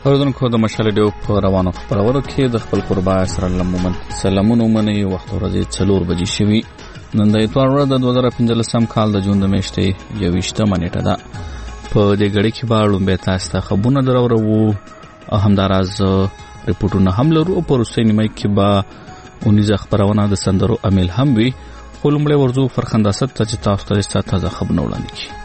اوردونکو د مشال ډیو په روانو خبرونو کې د خپل قربا سره سلامونه مني وخت ورځې 4 بجې شوي. نن د اتوار ورځ د 2015 کال د جون د میاشتې 21 نیټه ده. په دې غړي کې به لومبه تاسو ته خبرونه درورو همداراز ریپورتونه هم لرو. په روسي نیمه کې به 19 خبرونه د سندرو امیل هم وي. خو لومړی ورځو فرخنداست ته تاسو ته تازه خبرونه وړاندې کړي.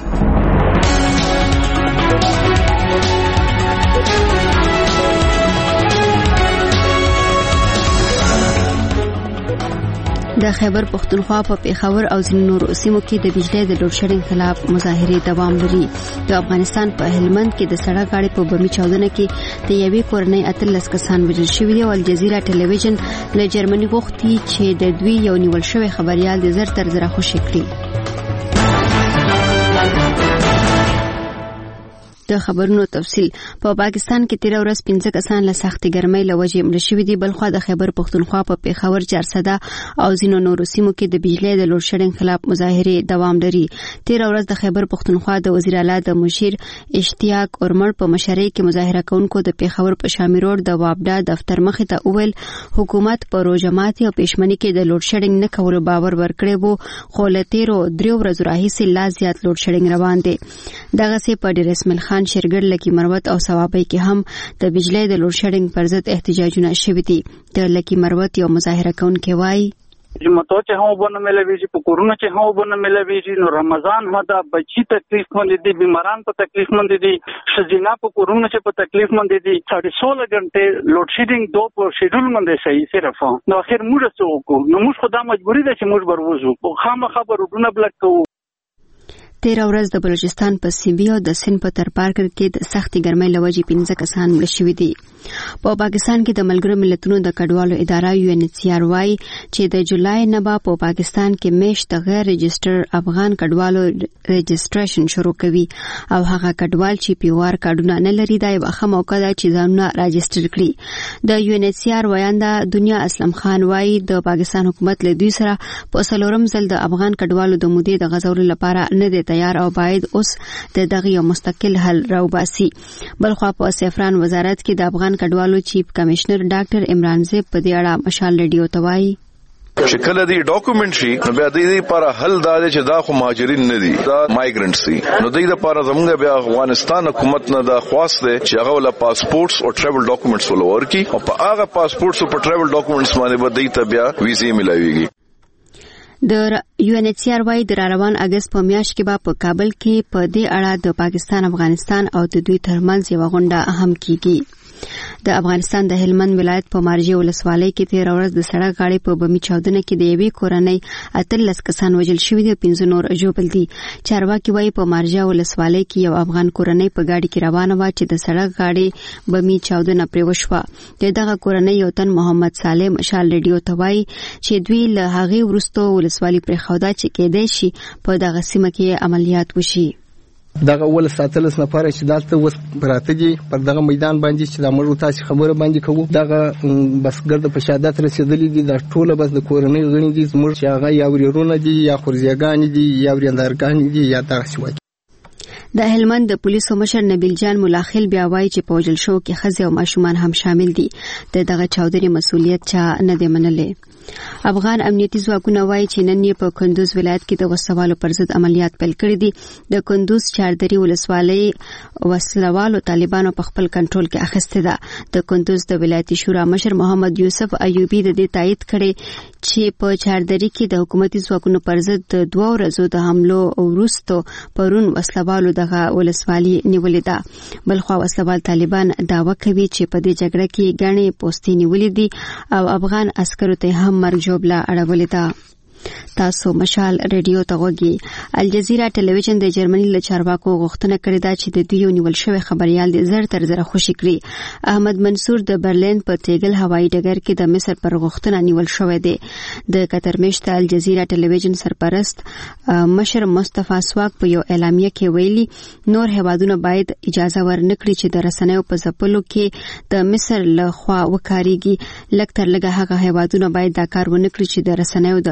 د خیبر پختونخوا په پیښور او ځینو نورو سیمو کې د بجلی د لوډ شیډینګ خلاف مظاهرې دوام لري. د افغانستان په هلمند کې د سړک غاړې په بمي چاودنه کې د یوې کورنۍ 18 کسان وژل شوي دي او الجزیره ټلویزیون له جرمني غوښتي چې د دوی یو نیول شوی خبريال د زر تر زره خوشي کړي. د خبرونو تفصيل په پاکستان کې 13 ورځ 15 کسان له سختي ګرمۍ له وجې مړ شوي دي. بلخو د خیبر پختونخوا په پیښور چارسده او ځینو نورو سیمو کې د بجلی د لوډ شیډینګ خلاف مظاهرې دوام لري. 13 ورځ د خیبر پختونخوا د وزیر اعلی د مشیر اشتیاق اورمړ په مشرۍ کې مظاهره کوونکو د پیښور په شامي روډ د وابډا دفتر مخې ته اول حکومت په روجمات او پېشمنی کې د لوډ شیډینګ نه کولو باور ورکړی وو. خو له 13 ورځو راهیسې لا زیات لوډ شیډینګ روان دي. دغه سي په ډیر اسماعیل خان شرګر لکی مروت او ثوابي کې هم د بجلی د لوډ شیډینګ پر ضد احتجاجونه شوي دي. د لکی مروت یو مظاهره کوونکی وایي جمعتو چې هم وبنه ملويږي په کورونه چې هم وبنه ملويږي. نو رمضان مده بچی تکلیف مند دي، بیماران په تکلیف مند دي، شجینا په کورونه چې په تکلیف مند دي. 16 غنټه لوډ شیډینګ دو په شیډول مند صحیح صرف نو اخر موږ څه وکړو. نو موږ خدای مجبوری ده چې موږ بروزو په خامخا خبرونه بلک کوو. 13 ورځ د بلوچستان په سیبی او د سند په ترپارکر کې د سختي ګرمۍ لوجې 15 کسان مړ شوي دي. په پاکستان کې د ملګرو ملتونو د کډوالو اداره UNHCR وايي چې د جولای نه به په پاکستان کې میاشت غیر رجستر افغان کډوالو رجستریشن شروع کوي او هغه کډوال چې پیوار کارډونه نه لري دا یو ښه موقع ده چې ځانونه راجستر کړي. د UNHCR وایاندا دنیا اسلم خان وايي د پاکستان حکومت له دوی سره په څلورم ځل د افغان کډوالو د مودې د غزولو لپاره نه دی تیار او باید اوس د دغه یو مستقل حل راوباسي. بلخو په سفران وزارت کې د افغان کډوالو چیف کمشنر ډاکټر عمران زیب په دې اړه مشال رادیو ته وایي شکل دی ډاکومنټ شي نو بیا د دې لپاره حل دا چې دا خو مهاجرین نه دي، دا مایګرنټس دي. نو د دې لپاره زموږ بیا افغانستان حکومت نه دا خواست دی چې هغه ول پاسپورتس او ټریول ډاکومنټس ولور کی او په هغه پاسپورتس او ټریول ډاکومنټس باندې به د ته بیا ویزه ملایويږي. د UNHCR وايي د روان اگست په میاشت کې به په کابل کې په دې اړه د پاکستان افغانستان او د دوی ترمنځ یو غونډه هم کیږي. د افغانستان د هلمند ولایت په مارجې ولسوالۍ کې 13 ورځ د سړک غاړې په بمي چاودنه کې د یوې کورنۍ 18 کسان وژل شوي دي او 15 نور ژوبل دي. چارواکي وايي په مارجې ولسوالۍ کې یو افغان کورنۍ په ګاډي کې روانه و چې د سړک غاړې بمي چاودنه پرې وشوه. دغه کورنۍ یو تن محمد صالح مشال رادیو ته وایي چې دوی له هغه وروسته ولسوالۍ پرې خودا چې کېدای شي په دغه سیمه کې عملیات وشي. دغه ول ساتلس نفر چې دالته وس براتګي پر دغه میدان باندې چې د مړو تاسو خبره باندې کوو دغه بس ګرد په شهادت رسیدلې دي. د ټوله بس د کورنۍ غړي دي زموږ چې هغه یا ورونه دي یا خورزیګان دي یا وریندارګان دي یا تاسو وایي. د هلمند د پولیسو مشر نبیل جان ملاخل بیا وایي چې په وجل شو کې خزه او ماشومان هم شامل دي. دغه چاودنې مسؤلیت چا نه دی منلې. افغان امنیتي ځواکونه وایي چې نن یې په کندوز ولایت کې د وسوالو پر ضد عملیات پیل کړي دي. د کندوز چاردري ولسوالۍ وسلوالو طالبانو په خپل کنټرول کې اخیسته ده. د کندوز د ولایتي شورا مشر محمد یوسف ایوبی د دې تایید کړي چې په چاردري کې د حکومتي ځواکونو پر ضد 2 ورځو د حملو وروسته پرون وسلوالو دغه ولسوالۍ نیولې ده. بلخو وسلوال طالبان دعوا کوي چې په دې جګړه کې غاڼې پوسټې نیولې دي او افغان عسکرو ته هم مرګ جوړه اړولې ده. تاسو مشال رادیو ته غوږی. الجزیره ټلویزیون د جرمني له چارواکو غوښتنه کړې ده چې د دوی نیول شوی خبريال د زر تر زره خوشي کړي. احمد منصور د برلین په تیګل هوایي ډګر کې د مصر پر غوښتنه نیول شوی دی. د قطر میشته الجزیره ټلویزیون سرپرست مشر مصطفی سواق په یو اعلامیه کې ویلي نور هوادونه باید اجازه ورنکړي چې د رسنیو په ځپلو کې د مصر له خوا وکاريږي. لکتر لګه هغه هوادونه باید دا کار ونکړي چې د رسنیو د ازادي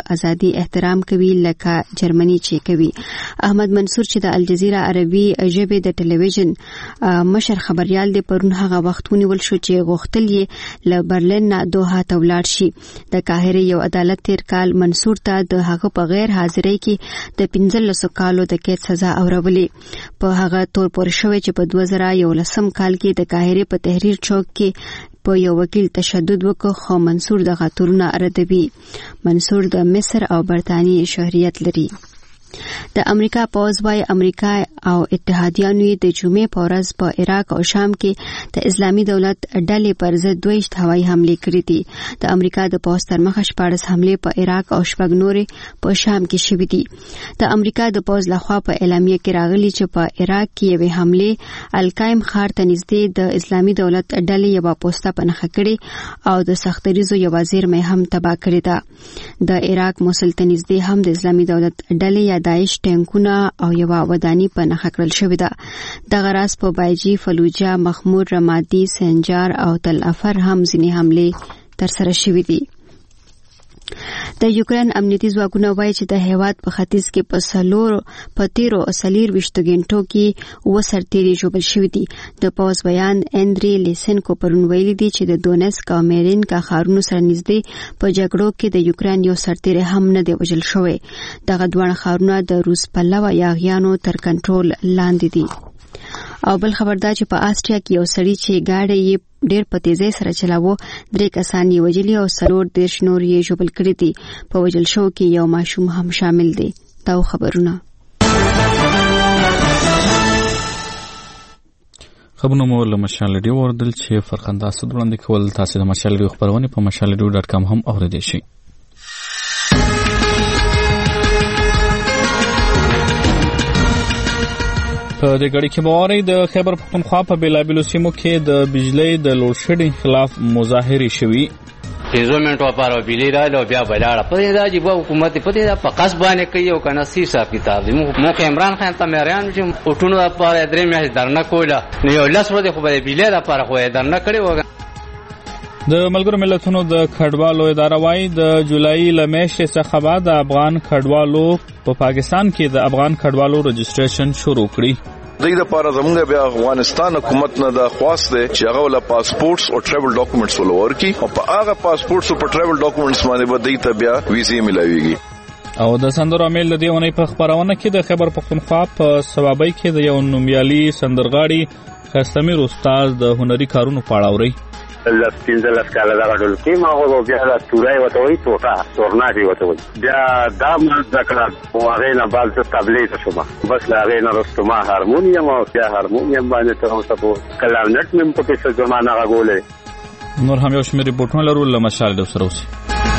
دې احترام کوي لکه جرمني چې کوي. احمد منصور چې د الجزیره عربي ژبې د ټلویزیون مشر خبريال دی پرون هغه وخت ونیول شو چې غوښتل یې له برلین نه دوحه ته ولاړ شي. د قاهره یو عدالت تیر کال منصور ته د هغه په غیر حاضرۍ کې د 15 کالو د قید سزا اورولې. په هغه تور پورې شوی چې په 2011 کال کې د قاهره په تحریر چوک کې په یو وکیل تشدد وکړ خو منصور د غتورونه ردوي. منصور د مصر او برتانیې شهریت لري. د امریکا پوز وايي امریکا او اتحادیانو د جمعې په ورځ په عراق او شام کې د اسلامي دولت ډلې پر ضد 2 هوایي حملې کړې دي. د امریکا د پوز تر مخه 14 حملې په عراق او 6 نورې په شام کې شوې دي. د امریکا د پوز لخوا په اعلامیه کې راغلي چې په عراق کې یوې حملې القایم ښار ته نږدې د اسلامي دولت ډلې یو پوسټه پنهخه کړې او د سختریزو یو زیرمې هم تباه کړې ده. د عراق موصل ته نږدې هم د اسلامي دولت ډلې یا داعش ټانکونه او یو ودانی په نخښه کړل شوې ده. د غراس په بایجی، فلوجه، مخمور، رمادي، سنجار او تل افر هم ځینې حملې تر سره شوې دي. د یوکرين امنیتي ځواکونه وایي چې د هیواد په ختیځ کې په 13 غنټو کې وسرتيري جوړل شوې دي. د پوز بیان اندري لیسنکو پرون ویلي دي چې د دونیسک او میرینکا ښارونو سره نږدې په جګړو کې د یوکرين یو سرتيري هم نه دی وژل شوی. دغه دوه ښارونه د روس پلوه یاغیانو تر کنټرول لاندې دي. او بل خبردار چې په آسټریا کې یو سړی چې گاډي یې ډېر په تیزۍ سره چلاوه 3 کسان یې وژلي او 14 نور یې ژوبل کړي دي. په وژل شو کې یو ماشوم هم شامل دی. دا خبرونه خبرونه مو له مشال ریډیو وردل چې فرخنده اسد وړاندې کول. تاسو د مشال ریډیو خبرونه په mashalradio.com هم اوریدئ شئ. په دې غړي کې باورې د خیبر پختونخوا په بیلابیلو سیمو کې د بجلی د لوډ شیډینګ خلاف مظاهره شوې. 15 منټو لپاره بجلی راځي او بیا بلاړه په دې راځي په حکومت په دې په قص باندې کوي او کنه سی حساب کتاب دی. مو عمران خان ته مریان چې اوټونو لپاره درې میاشتې درنه کوله نو یو لاس ورته خو به بجلی لپاره خو درنه کړی و. د ملګرو ملتونو د کډوالو اداره وايي د جولای لمیاشتې څخه بعد د افغان کډوالو په پاکستان کې د افغان کډوالو رجسټریشن شروع کړی. دغه لپاره زموږ بیا افغانستان حکومت نه د خواست دی چې هغه ول پاسپورتس او ټریول ډاکومېنټس ولور کی او په هغه پاسپورتس او ټریول ډاکومېنټس باندې به دې بیا ویزې ملایويږي. او د سندرو عامل د دیونې په خبرونه کې د خیبر پختونخوا په سوابۍ کې د یو نومیالي سندرغاړي خستمیر استاد د هنري کارونو پاړاوري. لس 15 کاله دا ټول کې ما هو بیا د تورای وته وي تورنا دی وته وي بیا دا ما ذکر او هغه نه بعد د تبلیغ شوم بس لا هغه نه رستما هارمونیم او بیا هارمونیم باندې ته اوسه په کلارنټ مم په څه زمانہ غولې. نور هم یو شمېر ریپورتونه لرو له مشال د سره اوسي.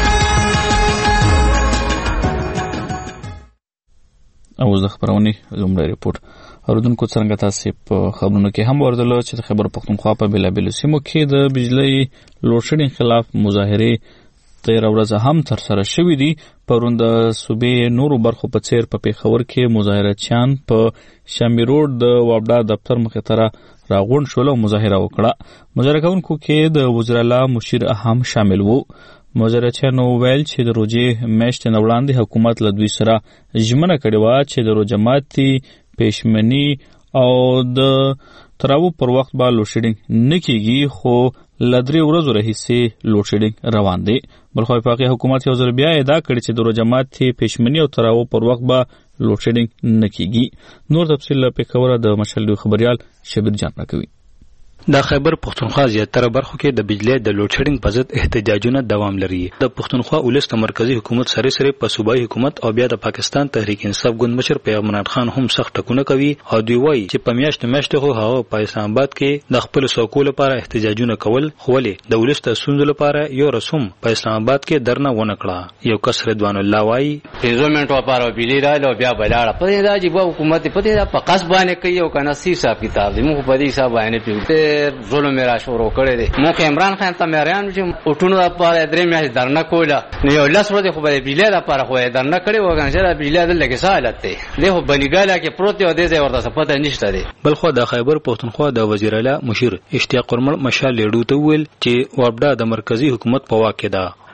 او زه خبرونه زموږ ریپورت اوردونکو څنګه تاسو په خبرونو کې هم ورته چې د خبر پختونخوا په بیلابیلو سیمو کې د بجلی لوډ شیډینګ خلاف مظاهره 13 ورځې هم تر سره شوې دي. پرون د صوبې نورو برخو په څیر په پیښور کې مظاهرچیان په شامبي روډ د وابډا دفتر مخې ته راغونډ شول او مظاهره وکړه. مظاهره کوونکو کې د وزیراعلی مشیر هم شامل وو. مظاهرچیانو ویل چې د روزې میاشتې نه وړاندې حکومت له دوی سره ژمنه کړې وه چې د روزه ماتي پېشمني او د تراو پر وخت به لوډ شیډینګ نه کیږي خو ل 3 ورځې راهیسې لوډ شیډینګ روان دی. بلخو وفاقي حکومت یو ځل بیا ادعا کړې چې د روزه ماتي پېشمني او تراو پر وخت به لوډ شیډینګ نه کیږي. نور تفصیل له پیښور د مشال خبريال شبیر جان راکوي. د خیبر پختونخوا زیاتره برخو کې د بجلی د لوډ شیډینګ په ضد احتجاجونه دوام لري. د پختونخوا ولس د مرکزی حکومت سره په صوبایي حکومت او بیا د پاکستان تحریک انصاف ګوند مشر پیغمبر خان هم سخت ټکونه کوي او دوی وایي چې په میاشتو خو هغه په اسلام آباد کې د خپل سوکول لپاره احتجاجونه کول خو ولې د ولس د سنځلو لپاره یو رسوم په اسلام آباد کې درنه ونه کړه. یو کس رضوان الله وایي 15 منټو لپاره بجلی راځي او بیا بلاړه په دې راځي په حکومت په دې په قص باندې کوي او کنه سی حساب کتاب دی. مو په دې حساب باندې پیوته ظلم شروع کړی دی. مو عمران خان ته مریان چې اوټونو لپاره درې میاشتې درنه کوله نو یو لاس ورته خو به بجلی لپاره خو درنه کړی و کنه چې بجلی دلته کې سہالت دی له بنګاله کې پروت دی او دې ځای ورته پته نشته دی. بلخو د خیبر پختونخوا د وزیر اعلی مشیر اشتیاق قرمل مشال لیډو ته ویل چې وابډا د مرکزی حکومت په واک کې ده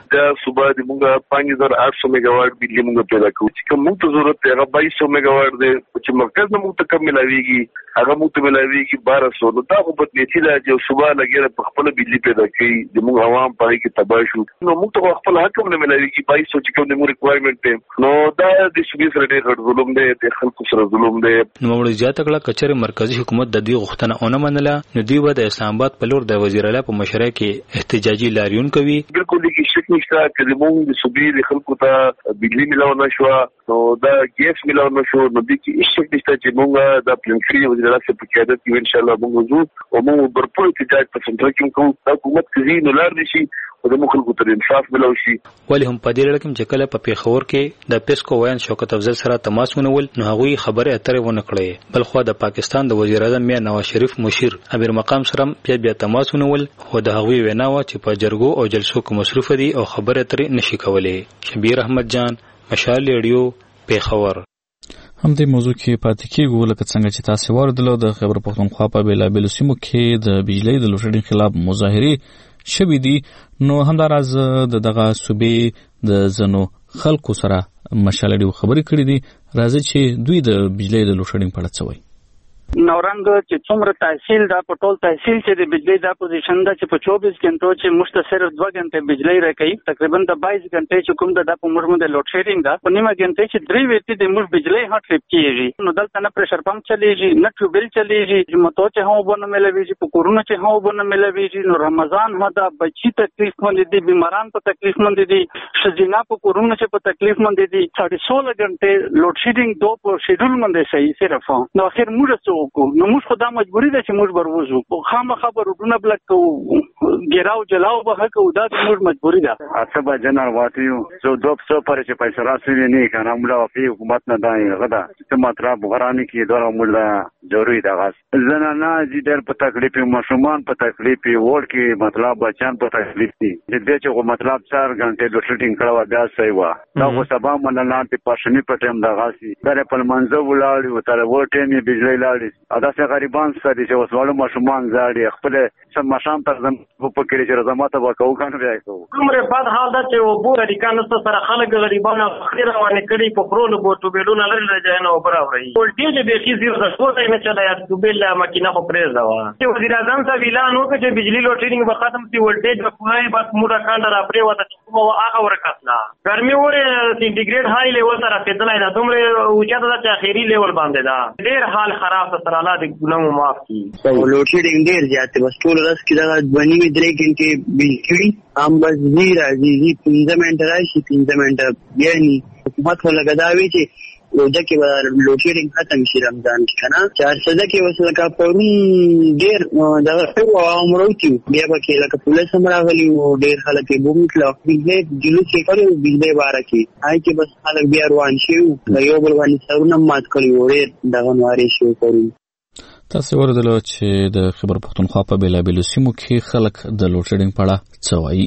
دا صوبه د موږ 5800 میگاواټ بجلی موږ پیدا کوو چې کوم ته ضرورت دی هغه 2200 میگاواټ دی چې مرکز نه موږ ته کم ملاويږي هغه موږ ته ملاويږي 1200 نو دا په بدلیتی لا چې صوبه لګیره په خپل بجلی پیدا کوي د موږ عوام په کې تباہ شو نو موږ ته خپل حق هم نه ملاويږي 2200 چې کوم د موږ ریکوایرمنټ دی نو دا د صوبې سره ډېر ظلم دی د خلکو سره ظلم دی. نو موږ زیاته کړه کچره مرکزی حکومت د دې غوښتنه اونه منله نو دوی به د اسلام آباد په لور د وزیر اعلی په مشرۍ کې احتجاجي لاریون کوي. بالکل کې شک نشته چې موږ د صوبې د خلکو ته بجلی ملاو نشو نو دا ګیس ملاو نشو نو د کې شک نشته چې موږ د پلانکري وزیر اعلی په قیادت کې ان شاء الله موږ وځو او موږ برپور احتجاج په سنټر کې کوو حکومت کې نو لار نشي او د خلکو ته انصاف ملو شي. ولی هم په دې لړ کې چې کله په پیښور کې د پیسکو وایان شوکت افضل سره تماس ونول نو هغوی خبره اترې ونه کړې بل خو د پاکستان د وزیر اعظم میا نواز شریف مشیر امیر مقام سره بیا تماس ونول خو د هغوی وینا و چې په جرګو او جلسو کې مصروف دي او خبره اترې نشي کولای. شبیر احمد جان مشال ریډیو پیښور. هم دې موضوع کې پاتې کېږو لکه څنګه چې تاسو واردلو د خیبر پختونخوا په بیلابیلو سیمو کې د بجلی د لوډشیډینګ خلاف مظاهرې شوي دي نو همداراز دغه صوبې د ځینو خلکو سره مشالډي خبرې کړې دي راځي چې دوی د بجلی د لوډشیډینګ په اړه څه وایي. نورنګ چې څومره تحصیل دا په ټول تحصیل چې د بجلی دا پوزیشن دا چې په 24 غنټو چې مشته صرف 2 غنټه بجلی راکې تقریبا د 22 غنټې چې کوم دا په مرمو د لوډ شیډینګ دا په نیمه غنټه چې 3 وېتی د مش بجلی هټ ټریپ کیږي نو دلته نه پرشر پمپ چلیږي نه ټیوبل چلیږي چې متو چې هو بنه ملويږي په کورونه چې هو بنه ملويږي نو رمضان هدا بچی تکلیف مند دي بیماران په تکلیف مند دي شزینا په کورونه چې په تکلیف مند دي 16 غنټه لوډ شیډینګ دو په شیډول مند صحیح صرف نو اخر موږ نو موږ خدا مجبوری ده چې موږ بروزو او خامخا برودونه بلک کوو ګراو جلاو به کوو دا موږ مجبوری ده. اڅبا جنرال واتیو زه 200 پر چې پیسې راسي نه کنه موږ په حکومت نه دای غدا چې مطلب غرانی کې دوه موږ ضروري ده غاس زنانه چې ډېر په تکلیف مشومان په تکلیف وړ کې مطلب بچان په تکلیف دي چې مطلب 4 غنټه د شوټینګ کړو بیا صحیح و دا خو سبا منلان په پښنی په ټیم د غاسي در په منځو ولاړ و تر ورته می بجلی لاړ دا څنګه غریبان سره چې وسوالو مشومان زاړي خپل سم مشام تر زم په کې چې زماته وکاو کنه بیا کوو کومره بعد حال دا چې وبو طریقانو سره خلک غریبانو خیر روانه کړي په پرونو بوټو بیلونه لري ځای نه وبراوري ولټي به کې زیات د شپږ نه چلا یا دوبل ماکینه خو پرېز دا چې وزیر اعظم صاحب اعلان وکړ چې بجلی لوټینګ به ختم شي ولټي په پوره بس موږ کاندر اپری وته کومه هغه ورکاتلا ګرمي وره سینټیګریډ هاي لیول سره کېدلای دا دومره اوچاته دا اخیری لیول باندې دا ډېر حال خراب سره الله دې ګناه معاف کړي. لوټ شیډینګ ډېر زیات بس ټول رس کې دا ځواني وی درې کې بجلی هم بس زی 15 منټه راشي 15 منټه یعنی حکومت ولګداوي چې روزه کې لوډ شیډینګ ختم شي رمضان کې کنه 400 کې وسله کا پرون ډیر دا په عمروتي بیا به کې لکه پولیس هم راغلي او ډیر خلک یې بوم کړو بجلی جلوس یې کړو بجلی باره کې هاي چې بس خلک بیا روان شي یو بل باندې سرونه مات کړی وړي دغه نواري شو کوي. تاسو ورته چې د خیبر پختونخوا په بیلابیلو سیمو کې خلک د لوډ شیډینګ په اړه څه وایي.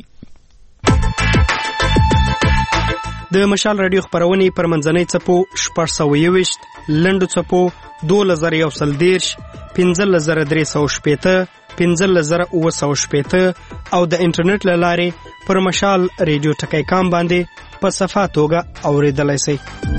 د مشال رادیو خبرونه پر منځنۍ چپو 621 لندو چپو 2110 15315 15915 او د انټرنیټ لارې پر مشال رادیو ټکی کام باندې په صفه توګه اوریدلای شئ.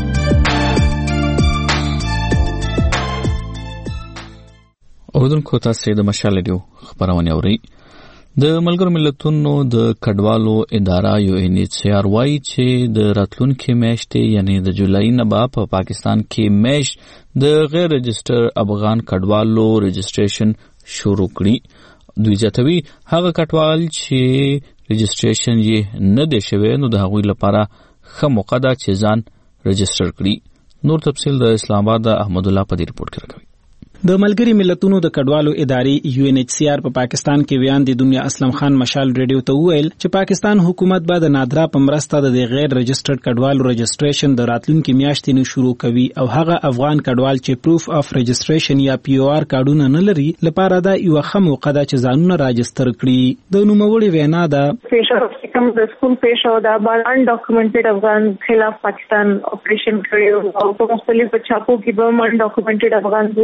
اوردونکو تاسو د مشال رادیو خبرونه اورئ. د ملګرو ملتونو د کډوالو اداره UNHCR وايي چې د راتلونکي میاشتې یعنی د جولای نه په پاکستان کې میاشت د غیر رجسټر افغان کډوالو رجسټریشن شروع کړي. دوی ځاتوي هغه کډوال چې رجسټریشن یې نه دی شوی نو د هغوی لپاره ښه موقع ده چې ځان رجسټر کړي. نور تفصیل د اسلام آباد احمد الله په دې رپورت کې راکوي. د ملګری ملتونو د کډوالو ادارې UNHCR په پاکستان کې ویان د دنیا اسلم خان مشال ریډیو ته ویل چې پاکستان حکومت به د نادرا په مرسته د غیر رجسټرډ کډوالو رجسټریشن د راتلونکي میاشتې نه شروع کوي او هغه افغان کډوال چې پروف اف رجسټریشن یا POR کارډونه نه لري لپاره دا یو ښه موقع ده چې ځانونه راجستر کړي. د نوموړي وینا ده پیشو د سکول پیشو دا ان ډاکومنټډ افغان خلاف پاکستان اپریشن کړی او په مختلفو چاپو کې به ان ډاکومنټډ افغان زونی also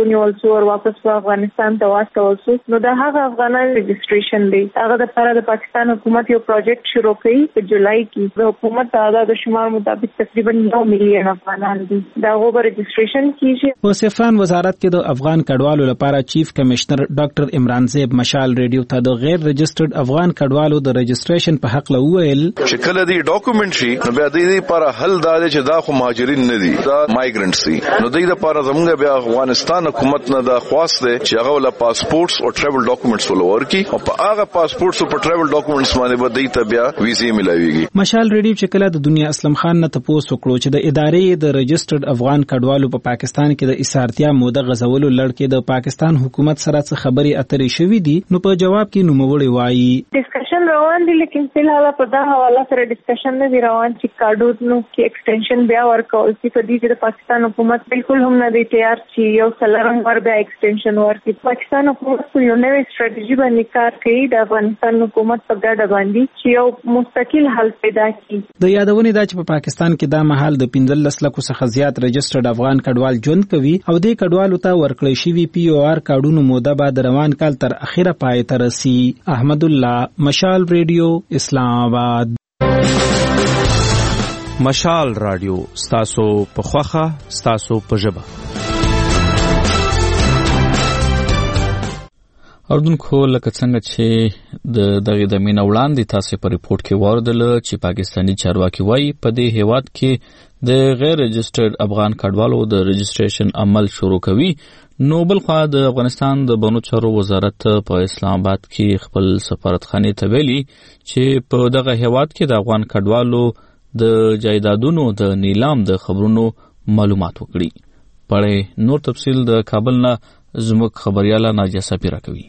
ور واپس په افغانستان ته واستول شو. نو دا هغه افغانان رجسټریشن دی. هغه د لپاره د پاکستان حکومت یو پروجیکټ شروع کړی په جولای کې. د حکومت تعداد شمار مطابق تقریبا 9 میلیون افغانان دي. دا غوړ رجسټریشن کیږي. په سیفان وزارت کې د افغان کډوالو لپاره چیف کمشنر ډاکټر عمران زیب مشال ریډیو ته د غیر رجسټرډ افغان کډوالو د رجسټریشن په حق لویل چې کله دی ډاکومنټ شي نو بیا د دې لپاره حل دا چې دا خو مهاجرین نه دي، دا مایګرنټس دي. نو د دې لپاره زموږ بیا افغانستان حکومت نه دا خواست دی چې هغه ول پاسپورټس او ټریول ډاکومنټس ولور کی او په هغه پاسپورټس او ټریول ډاکومنټس باندې به د ته بیا ویزې ملایويږي. مشال ریډیو چې کله د دنیا اسلم خان نه تاسو وکړو چې د ادارې د رجسټرډ افغان کډوالو په پاکستان کې د اسارتیا موده غزولو لړ د پاکستان حکومت سره څه خبري اترې شوې دي، نو په جواب کې نوموړي وایي ډسکشن روان دي، لیکن فلحال په دا حواله سره ډسکشن نه دی روان چې کارډونو کې ایکسټنشن بیا ورکول شي. په دې چې د پاکستان حکومت بالکل هم نه دی تیار چې یو سلرم ور بیا ایکسټنشن ورکړي. پاکستان حکومت په یو نوې ستراتیژي باندې کار کوي د افغانستان حکومت په ګډه باندې چې یو مستقل حل پیدا کړي. د یادونې دا چې په پاکستان کې دا مهال د 15 لکو څخه زیات رجسټرډ افغان کډوال ژوند کوي او د کډوالو ته ورکړی شوی پی او آر کارډونو موده بعد روان کال تر اخره پای ته رسي. احمد الله، مشال ریډیو، اسلام آباد. مشال رادیو ستاسو په خوخه ستاسو په ژبه. اردوونکو لکه څنګه چې د دغه د مینه وړاندې تاسو په ریپورت کې واردل چې پاکستانی چارواکي وایي په دې هیواد کې د غیر رجسټرډ افغان کډوالو د رجسټریشن عمل شروع کوي. نو بلخوا د افغانستان د بنو چارو وزارت په اسلام آباد کې خپل سفارتخانه ته ویلي چې په دغه هیواد کې د افغان کډوالو د جایدادونو د نیلام د خبرونو معلومات وکړي. پړې نور تفصیل د کابل نه زموږ خبرياله ناجیه سپیره کوي.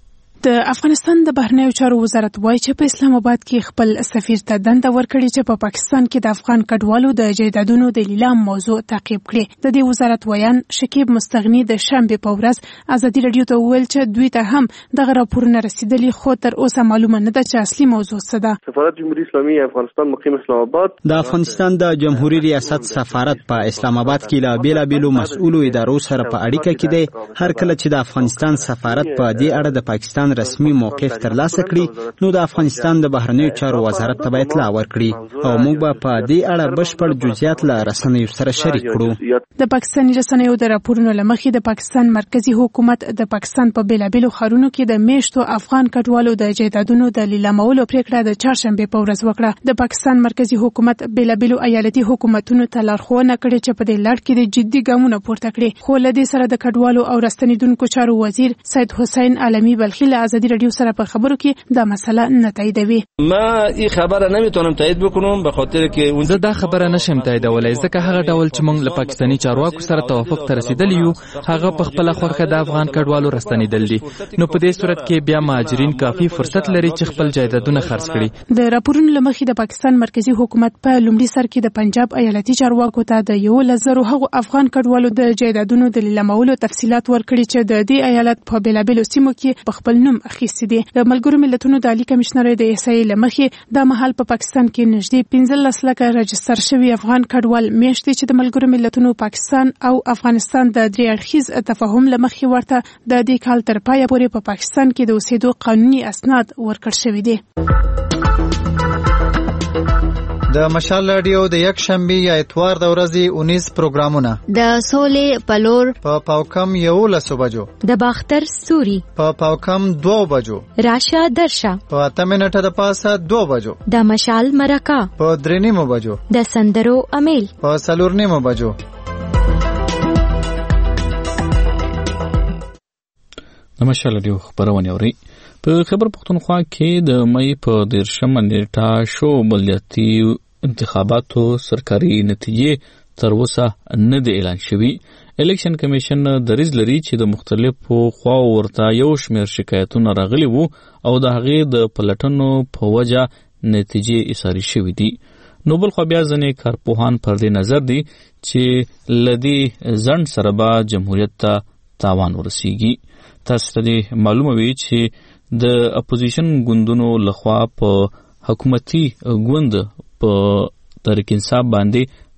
د افغانستان د بهرنیو چارو وزارت وایي چې په اسلام آباد کې خپل سفیر ته دنده ورکړي چې په پاکستان کې د افغان کډوالو د جایدادونو د لیلام موضوع تعقیب کړي. د دې وزارت ویان شکیب مستغنی د شنبه په ورځ ازادي رادیو ته وویل چې دوی ته هم دغه راپورونه رسیدلي، خو تر اوسه معلومه نه ده چې اصلي موضوع څه ده. سفارت جمهوریت اسلامي افغانستان مقیم اسلام آباد د افغانستان د جمهوریت ریاست سفارت په اسلام آباد کې لا بیلابیلو مسؤلو ادارو سره په اړیکه کې دی. هر کله چې د افغانستان سفارت په دې اړه د پاکستان رسمي موقف ترلاسه کړي نو د افغانستان د بهرنیو چارو وزارت ته باید اطلاع ورکړي او موږ به په دې اړه بشپړ جزئیات له رسنیو سره شریک کړو. د پاکستاني رسنیو د راپورونو لمخې د پاکستان مرکزی حکومت د پاکستان په بیلابیلو ښارونو کې د میشتو افغان کډوالو د جایدادونو د لیلامولو پریکړه د چهارشنبه په ورځ وکړه. د پاکستان مرکزی حکومت بیلابیلو ایالتي حکومتونو ته لارښوونه کړې چې په دې لړ کې د جدي ګامونه پورته کړي. خو له دې سره د کډوالو او راستنیدونکو چارو وزیر سید حسین عالمی بلخی له ازادي رادیو سره په خبرو کې دا مسله نه تاییدوي. ما این خبره نمیتونم تایید بکنم به خاطر که زه دا خبره نشم تاییدولای ځکه هغه ډول چې موږ له پاکستاني چارواکو سره توافق ته رسیدلی یو هغه په خپل خوخه د افغان کډوالو راستنیدل دي. نو په دې صورت کې بیا مهاجرین کافي فرصت لري چې خپل جایدادونه خرڅ کړي. د راپورونو لمخې د پاکستان مرکزی حکومت په لومړي سر کې د پنجاب ایالتي چارواکو ته د 1,000 هغو افغان کډوالو د جایدادونو د لیلامولو تفصيلات ورکړي چې د دې ایالت په بیلابیلو سیمو کې په خپل نوم اخیستي دي. د ملګرو ملتونو د عالی کمشنر د احصایې لمخې د مهال په پاکستان کې نږدې 15 لکه رجستر شوی افغان کډوال میشتي چې د ملګرو ملتونو پاکستان او افغانستان د درې اړخیز تفاهم لمخې ورته د دې کال تر پایه پورې په پاکستان کې د اوسېدو قانوني اسناد ورکړل شوي دي. د مشال رادیو د یک شنبه یا اتوار د ورځې 19 پروګرامونه د سولې پلور په پاوکم 11 بجو، د باختر ستوري په پاوکم 2 بجو، راشه درشه په 8 منټه د پاسه 2 بجو، د مشال مرکه په 3 بجو، د سندرو امیل په 4 بجو. د مشال رادیو خبرونه اوري. په خبر پښتونخوا کې د مې په 13 نیټه شو بلدیاتي انتخاباتو سرکاري نتیجې تر اوسه نه دی اعلان شوی. الیکشن کمیشن دریځ لري چې د مختلفو خواو ورته یو شمېر شکایتونه راغلي وو او د هغې د پلټنو په وجه نتیجې اصراري شوې دي. نو بل خو بیا ځینې کارپوهان پر دې نظر دي چې لدی ځنډ سره به جمهوریت ته تاوان ورسیږي. تاسو ته معلومه وي چې د اپوزیشن ګوندونو لخوا په حکومتي ګوند په تحریک انصاف باندې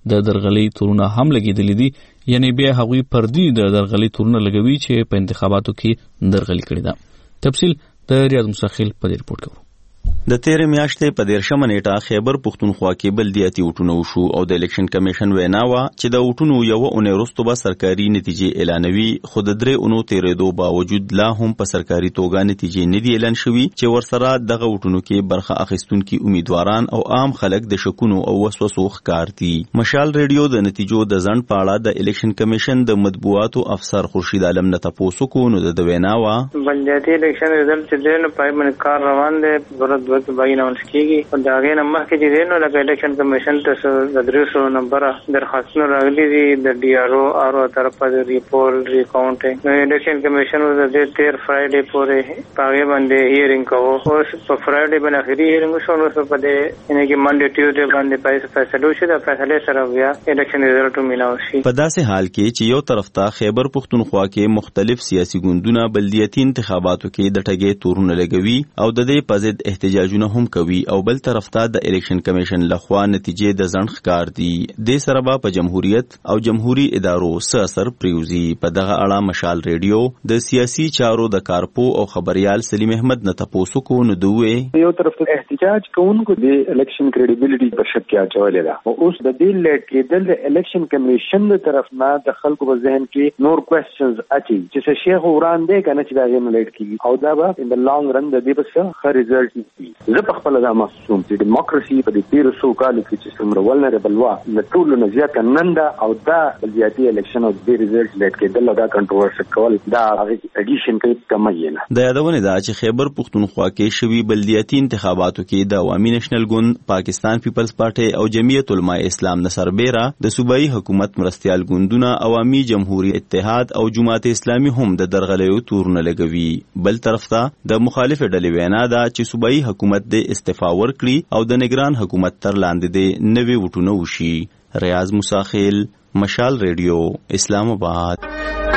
د درغلي تورونه هم لګیدلې دي، یعنی بیا هغوی پردي د درغلي تورونه لګوي چې په انتخاباتو کې درغلي کړې ده. تفصیل د ریاض مسخیل په دې رپورټ کې. د تیرې میاشتې په 13 نیټه خیبر پښتونخوا کې بلدیاتي وټونه وشو او د الیکشن کمیشن وینا وه چې د وټونو یو اونۍ وروسته به سرکاري نتیجې اعلانوي، خو د 3 اونو تیرېدو باوجود لا هم په سرکاري توګه نتیجې نه دي اعلان شوي چې ورسره دغه وټونو کې برخه اخیستونکي امیدواران او عام خلک د شکونو او وسوسو ښکار دي. مشال ریډیو د نتیجو د ځنډ په اړه د الیکشن کمیشن د مطبوعاتو افسر خورشید عالم نه تپوس وکړو، نو د وینا وه بلدیاتي الیکشن ریزلټ چې دی نو پای باندې کار روان دی، ضرورت باقي نه ولسکیږي او د هغې نه مخکې چې دی نو لکه الیکشن کمیشن ته د 300 نمبره درخواستونه راغلي دي د ډي آر او طرفه د ریپول ریکاونټ. نو الیکشن کمیشن د دې 13 فرایډې پورې په هغې باندې هیرینګ کوو. اوس په فرایډې باندې اخري هیرینګ وشو، نو په دې یعنې کې منډې ټیوزډې باندې فیصله وشي، د فیصلې سره بیا الیکشن ریزلټ وملاو شي. په داسې حال کې چې یو طرف ته خیبر پښتونخوا کې مختلف سیاسي ګوندونه بلدیاتي انتخاباتو کې د ټګۍ تورونه لګوي او د دې په ضد احتجاجونه هم کوي، او بل طرف ته د الیکشن کمیشن لخوا نتیجې د ځنډ ښکار دي. دې سره به په جمهوریت او جمهوری ادارو څه اثر پریوزي؟ په دغه اړه مشال ریډیو د سیاسي چارو د کارپو او خبريال سلیم احمد نه تپوس وکړو، نو دوی یو طرف ته احتجاج کوونکو د الیکشن کریډیبিলিټي په شک کې اچولې ده، او اوس د دې لیټ کېدل د الیکشن کمیشن د طرف نه د خلکو په ذهن کې نور کوېسچنز اچي چې څه شیخ وړاندې کنه چې دا یې نه لیټ کیږي او دا به ان د لانګ رن د دې په څه ښه ریزلټ وي. زه په خپل دا محسوم چې ډیموکراسي په دې 1300 کالو کې چې څومره ولنربل وا د ټولو نه زیات نن دا او دا بلدیاتي الیکشن او د ریزلټ لیټ کېدل دا کنټروورسي کول دا اډیشن کوي کم نه. د یادونه ده چې خیبر پښتونخوا کې شوي بلدیاتي انتخاباتو کې د عوامي نېشنل ګوند، پاکستان پیپلز پارټي او جمعیت علماء اسلام نه سربیره د صوبایي حکومت مرستیال ګوندونه، عوامي جمهوری اتحاد او جماعت اسلامي هم د درغلیو تورونه لګوي. بل طرف ته د مخالف ډلې وینا ده چې صوبایي حکومت د استعفا ورکړي او د نگران حکومت تر لاندې د نوي وټونه وشي. ریاض مساخیل، مشال ریډیو، اسلام آباد.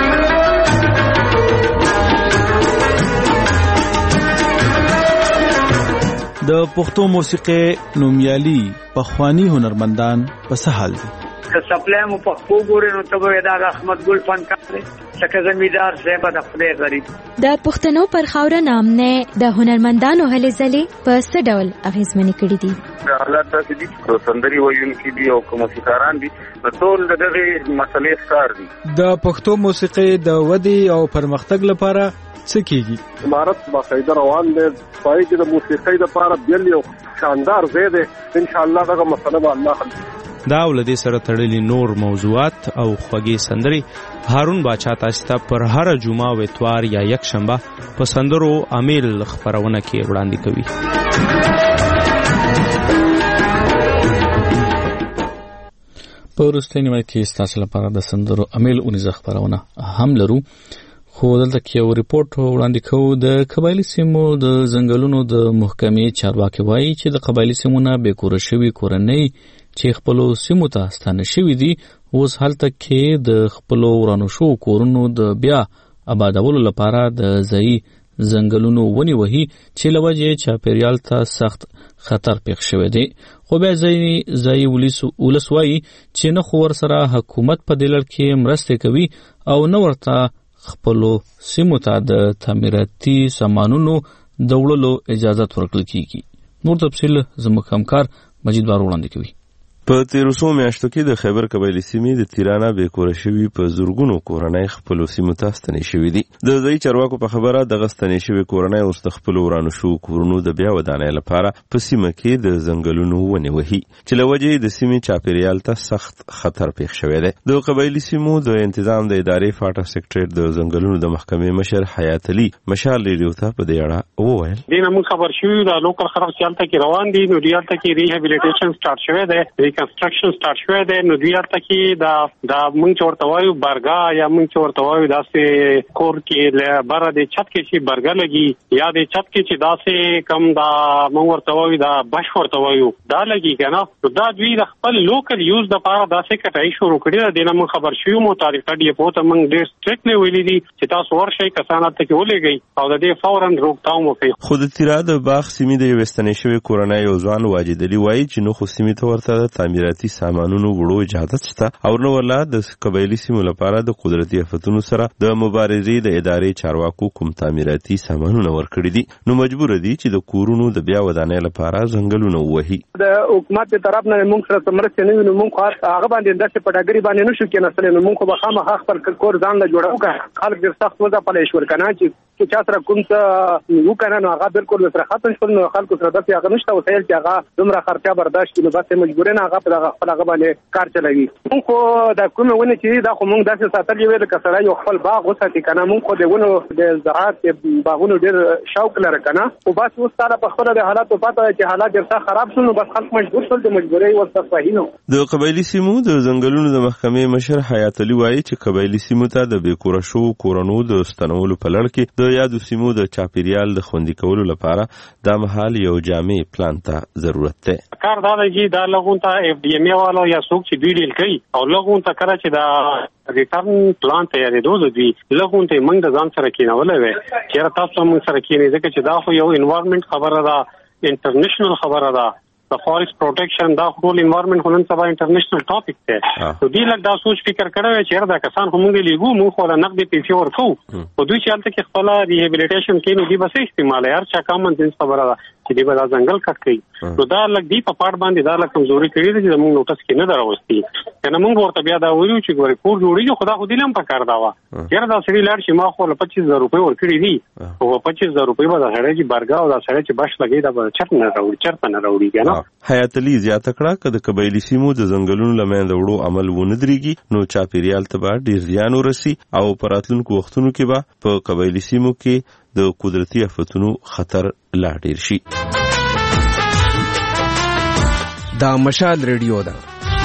د پښتو موسیقي نومیالي پخوانی هنرمندان په څه حال دي؟ که سپلای مو پښتو ګورې نو ته به دا احمد ګل فنکار دی، څنګه زمیدار صاحب د خدای غریب. د پښتنو پر خاوره نامنه د هنرمندانو هلې ځلې په څه ډول اغیزمنې کړې دي؟ حالات داسې دي چې سندري ویونکي دي او موسیقاران دي، ټول دغه مسلې ښکار دي. د پښتو موسیقي د ودې او پرمختګ لپاره څه کیږي؟ عمارت باقاعده روان دی، پای کې د موسیقۍ لپاره بیل یو شاندار ځای دی. ان شاء الله دغه مسله به الله حل کړي. دا ولدي سره تړلي نور موضوعات او خوږې سندري هارون باچا تاسو ته پر هر جمعه او اتوار یا یک شنبه په سندرو امیل خبرونه کې وړاندې کوي. په وروستۍ نیمه کې ستاسو لپاره د سندرو امیل اونیزه خبرونه هم لرو، خو دلته کې یو ریپورت وړاندې کوو. د قبایلي سیمو د ځنګلونو د محکمې چارواکي وایي چې د قبایلي سیمونه بې کوره شوي کورنۍ چې خپلو سیمو ته ستانه شوي دي اوس هلته کې د خپلو ورانو شوو کورونو د بیا آبادولو لپاره د ځایي ځنګلونو ونې وهي چې له وجې چاپیریال ته سخت خطر پیښ شوی دی. خو بیا ځایي ولس وایي چې نه خو ورسره حکومت په دې لړ کې مرستې کوي او نه ورته خپلو سیمو ته د تعمیراتي سامانونو د وړلو اجازه ورکړل کیږي. نور تفصیل زموږ همکار مجید بارو وړاندې کوي. په 1300 میاشتو کې د خیبر قبایلي سیمې د تیرانه بې کوره شوي په زرګونو کورنۍ خپلو سیمو ته ستنې شوي دي. د ځایي چارواکو په خبره دغه ستنې شوي کورنۍ اوس د خپلو ورانو شوو کورونو د بیا ودانۍ لپاره په سیمه کې د ځنګلونو ونې وهي چې له وجې د سیمې چاپیریال ته سخت خطر پیښ شوی دی. د قبایلي سیمو د انتظام د ادارې فاټا سیکریټر د ځنګلونو د محکمې مشر حیات علي مشال ریډیو ته په دې اړه وویل. دې نه خبر شوی د لوکل خراب سیالته کې روان دي، نو ریالته کې ریهابیلیټیشن سٹارټ شوی دی، ریکنسټرکشن سٹارټ شوی دی. نو ریالته کې دا مونږ چې ورته وایو برګا یا مونږ چې ورته وایو داسې کور کې بره د چھت کې چې برګا لګي یا د چھت کې چې داسې کم دا مونږ ورته وایو دا بش ورته وایو دا لګي کنه. نو دا دوی د خپل لوکل یوز د پاره داسې کټای شروع کړی دی. دینه مونږ خبر شوی مو تاریخ دی په ته مونږ ډېر سټریکټ نه ویلي دي چې تاسو ورشئ کسانات ته کې ولېږئ او د دې فورا روکتام وکړئ. خو د تیرا د باغ سیمې د یو ستنې شوی کورنۍ یو ځوان واجد علي وایي چې نو خو سیمې ته ورته د تعمیراتي سامانونو وړو اجازه شته او نو ولا د قبایلی سیمو لپاره د قدرتي آفتونو سره د مبارزې د ادارې چارواکو کوم تعمیراتي سامانونه ورکړي دي نو مجبور دي چې د کورونو د بیا ودانۍ لپاره ځنګلونه ووهي. د حکومت طرف نه موږ سره مرسته نه وینو، موږ هغه باندې د پټاګری باندې نشو کېناستل نو موږ به خامخا خپل کور ځان له جوړو کا خلک ډېر سخت وځه پلي شول کنه چې چا سره کوم څه یو کنه نو هغه بالکل سره ختم شول نو خلکو سره د هغه نشته وسایل چې هغه دومره خرچه برداشت کړي بس مجبور نه هغه په هغه باندې کار چلوي. موږ د کومه ونه چې دا خو موږ داسې ساتل یو د کسره یو خپل باغ وساتي کنه موږ خو دغونو د زراعت باغونو ډېر شوق لري کنه او بس اوس تعالی په خپل د حالاتو پته چې حالات ډېر خراب شول نو بس خلک مجبور شول د مجبورۍ ورته فهینو. د قبایلی سیمو د ځنګلونو د محکمې مشر حیات علي وایي چې قبایلی سیمو ته د بیکوره شو کورونو د ستنولو په لړ کې د یادو سیمو د چاپیریال د خوندي کولو لپاره د مهال یو جامع پلان ته ضرورت دی. کار دا دی چې دا لغون ته اف ډي ام والو یا څوک چې دوی ډیل کوي او لغون ته کړه چې دا ریټرن پلان تیارې دوه دی لغون ته موږ د ځان سره کېنولې وي چې تاسو موږ سره کېنې ځکه چې دا خو یو انوایرنمنت خبره ده، انټرنیشنل خبره ده، د فارست پروټیکشن دا ټول انوایرنمنت خو نن سبا انټرنیشنل ټاپک دی. نو دوی لږ دا سوچ فکر کړی چې دا کسان هم موږ لیګو موږ خو د نقد پیسې ورکو او دوی چې هلته کې خپل ریهابیلیټیشن کوي نو دوی بس استعمال هر چا کامن سنس خبره ده چې دوی به دا ځنګل کټ کوي نو دا لږ دی په پاټ باندې دا لږ کمزوري کړي دي چې موږ نوټس کې نه دراوستي کنه موږ ورته بیا دا ویلو چې ګوري کور جوړیږي خدا خو دې لم په کار دا وا چیرې دا سړي لاړ شي ما خو 25000 روپۍ ورکړي دي او 25000 روپۍ به دا هړې چې برګا او دا سړي چې باش لګي دا به چرته نه راوړي کنه. حیات علي زیاته کړه چې د قبایلی سیمو د ځنګلونو لمنځه وړو عمل ونه درېږي نو چاپیریال ته به ډېر زیان ورسي او په راتلونکو وختونو کې به په قبایلی سیمو کې د قدرتي آفتونو خطر لا ډېر شي. دا مشال ریډیو ده.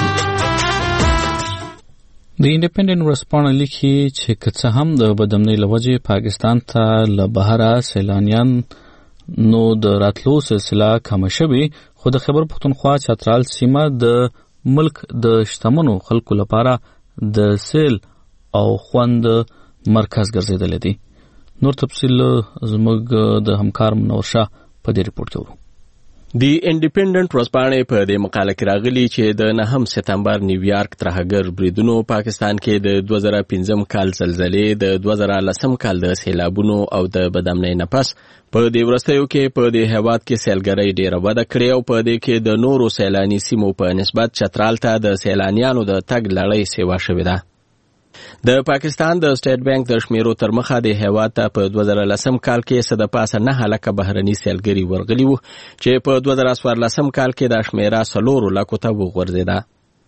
د انډیپندنت ورسپانه لیکي چې که څه هم د بدامنۍ له وجې پاکستان ته له بهره سیلانیان نو د راتلو سلسله کمه شوې خو د خیبر پښتونخوا چترال سیمه د ملک د شتمنو خلکو لپاره د سیل او خوند مرکز ګرځېدلی دی. نور تفصیل زموږ د همکار منور شاه په دې ریپورت کې ورو. دی انډیپندنت ورځپاڼې په دې مقاله کې راغلي چې د 9 سپتمبر نیویارک ترهګر بریدونو پاکستان کې د 2005 کال زلزلې د 2010 کال د سیلابونو او د بدامنۍ نه پس په دې وروستیو کې په دې هیواد کې سیلګرۍ ډېره وده کړې او په دې کې د نورو سیلاني سیمو په نسبت چترال ته د سیلانیانو د تګ لړۍ سیوا شوې ده. د پاکستان د سټیټ بانک د شمیرو تر مخه د هیواد ته په 2010 کال کې څه د پاسه 9 لکه بهرني سیلګري ورغلي وو چې په 2014 کال کې د شمیره 4 لکو ته وغورځېده.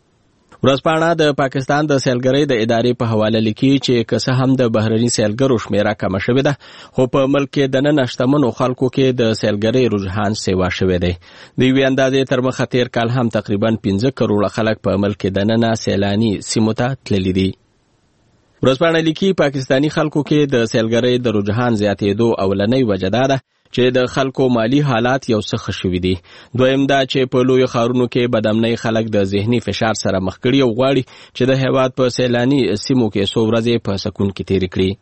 ورځپاڼه د پاکستان د سیلګرۍ د ادارې په حواله لیکي چې که څه هم د بهرني سیلګرو شمیره کمه شوې ده خو په ملک کې د نن شتمنو خلکو کې د سیلګرۍ رجحان سیوا شوی دی. د یوې اندازې تر مخه تیر کال هم تقریبا 15 کروڑه خلک په ملک کې د نن سیلاني سیمو ته تللي دي. ورځپاڼه لیکي پاکستانی خلکو کې د سیلګرۍ د رجحان زیاتېدو اولنۍ وجه دا ده چې د خلکو مالی حالات یو څه ښه شوي دي. دویم دا چې په لویو ښارونو کې بدامنۍ خلک د ذهني فشار سره مخ کړي او غواړي چې د هیواد په سیلاني سیمو کې څو ورځې په سکون کې تېرې کړي.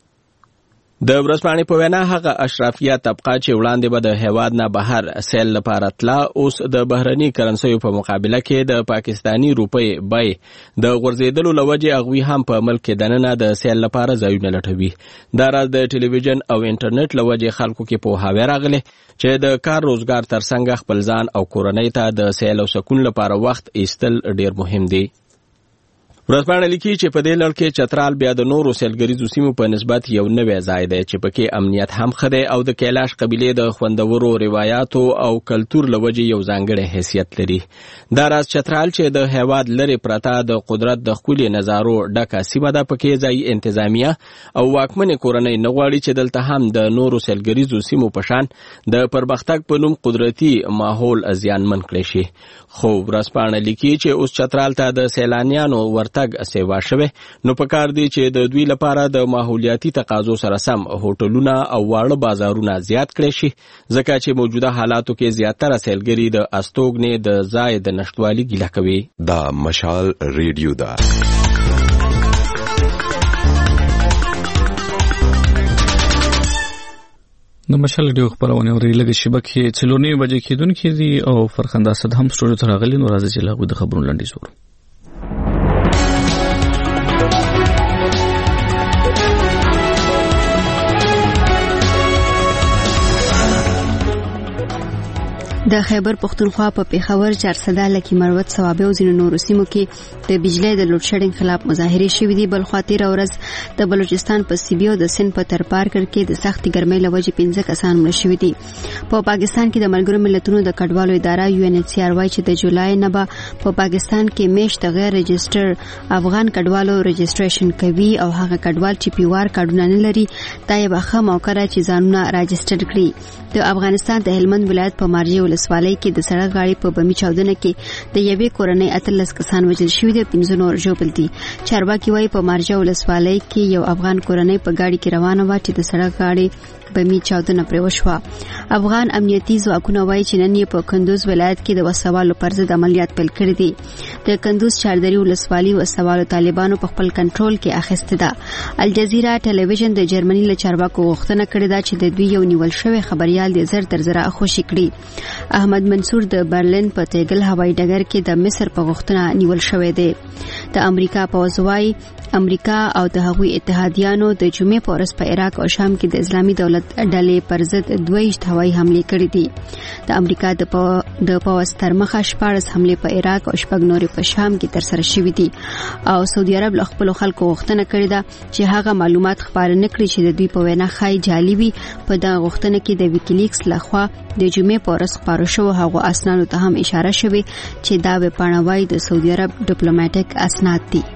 د ورځپاڼې په وینا هغه اشرافیه طبقه چې وړاندې به د هیواد نه بهر سیل لپاره تله اوس د بهرني کرنسیو په مقابله کې د پاکستانی روپۍ بیې د غورځېدلو له وجې هغوی هم په ملک کې دننه د سیل لپاره ځایونه لټوي. دا راز د ټلویزیون او انټرنیټ له وجې خلکو کې پوهاوی راغلی چې د کار روزګار ترڅنګ خپل ځان او کورنۍ ته د سیل او سکون لپاره وخت ایستل ډېر مهم دی. ورځپاڼه لیکي چې په دې لړ کې چترال بیا د نورو سیلګریزو سیمو په نسبت یو نوی ځای دی چې پکې امنیت هم ښه دی او د کیلاش قبیلې د خوندورو روایاتو او کلتور له وجې یو ځانګړی حیثیت لري. دا راز چترال چې د هیواد لرې پرته د قدرت د ښکلي نظارو ډکه سیمه ده پکې ځایي انتظامیه او واکمنې کورنۍ نه غواړي چې دلته هم د نورو سیلګریزو سیمو په شان د پرمختګ په نوم قدرتي ماحول زیانمن کړی شي. خو ورځپاڼه لیکي چې اوس چترال ته د سیلانیانو ورتګ سیوا شوی نو پکار دی چې د دوی لپاره د ماحولیاتي تقاضو سره سم هوټلونه او واړه بازارونه زیات کړي شي ځکه چې موجوده حالاتو کې زیاتره سیلګري د استوګنې د ځای د نشټوالي ګیله کوي. دا مشال ریډیو ده. د مشال ډیو خبرونه اوري لګ شبکه چلونی بجې کېدونکې دي او فرخنده صد هم سټوډیو ته راغلي نو راځي چې لاغو د خبرونو لاندې زور د خیبر پختونخوا په پیښور چارسده لکه مروت ثوابه او ځینو نورو سیمو کې د بجلی د لوډ شیډینګ خلاف مظاهرې شوې دي. بل خاطر اورز د بلوچستان په سیبي او د سند په ترپارکر کې د سختي ګرمۍ لوجې 15 کسان مړ شوي دي. په پاکستان کې د ملګرو ملتونو د کډوالو اداره UNHCR وايي چې د جولای نه به په پاکستان کې میشت غیر رجستر افغان کډوالو رجستریشن کوي او هغه کډوال چې پیوار کارډونه نه لري دا یې به ښه موقع را چې ځانونه راجستر کړي. د افغانستان د هلمند ولایت په مارجې ولسوالۍ کې د سړک غاړې په بمی چاودنه کې د یوې کورنۍ 18 کسان وژل شوي دي، 15 نور ژوبل دي. چارواکي وايي په مارجې ولسوالۍ کې یو افغان کورنۍ په گاډي کې روانه و چې د سړک غاړې بمی چاودنه پرې وشوه. افغان امنیتي ځواکونه وايي چې نن یې په کندوز ولایت کې د وسوالو پر ضد عملیات پیل کړي دي. د کندوز چاردري ولسوالۍ وسوالو طالبانو په خپل کنټرول کې اخیسته ده. الجزیره ټلویزیون د جرمني له چارواکو غوښتنه کړې ده چې د دوی یو نیول شوی خبريال د زر تر زره خوشي کړي. احمد منصور د برلین په تیګل هوایي ډګر کې د مصر په غوښتنه نیول شوی دی. د امریکا پوځ وايي امریکا او د هغوی اتحادیانو د جمعې په ورځ په عراق او شام کې د اسلامي دولت ډلې پر ضد 22 هوایي حملې کړې دي. د امریکا د پوځ تر مخه 14 حملې په عراق او 6 نورې په شام کې ترسره شوې دي او سعودي عرب له خپل خلکو غوښتنه کړې ده چې هغه معلومات خبره نه کړي چې د دوی په وینا خای جعلي وي. په دغه غوښتنه کې د ویکیلیکس لخوا د جمعې په ورځ خبرو شو هغه اسنادو ته هم اشاره شوې چې دا به پاڼوي د سعودي عرب ډیپلوماټیک اسناد دي.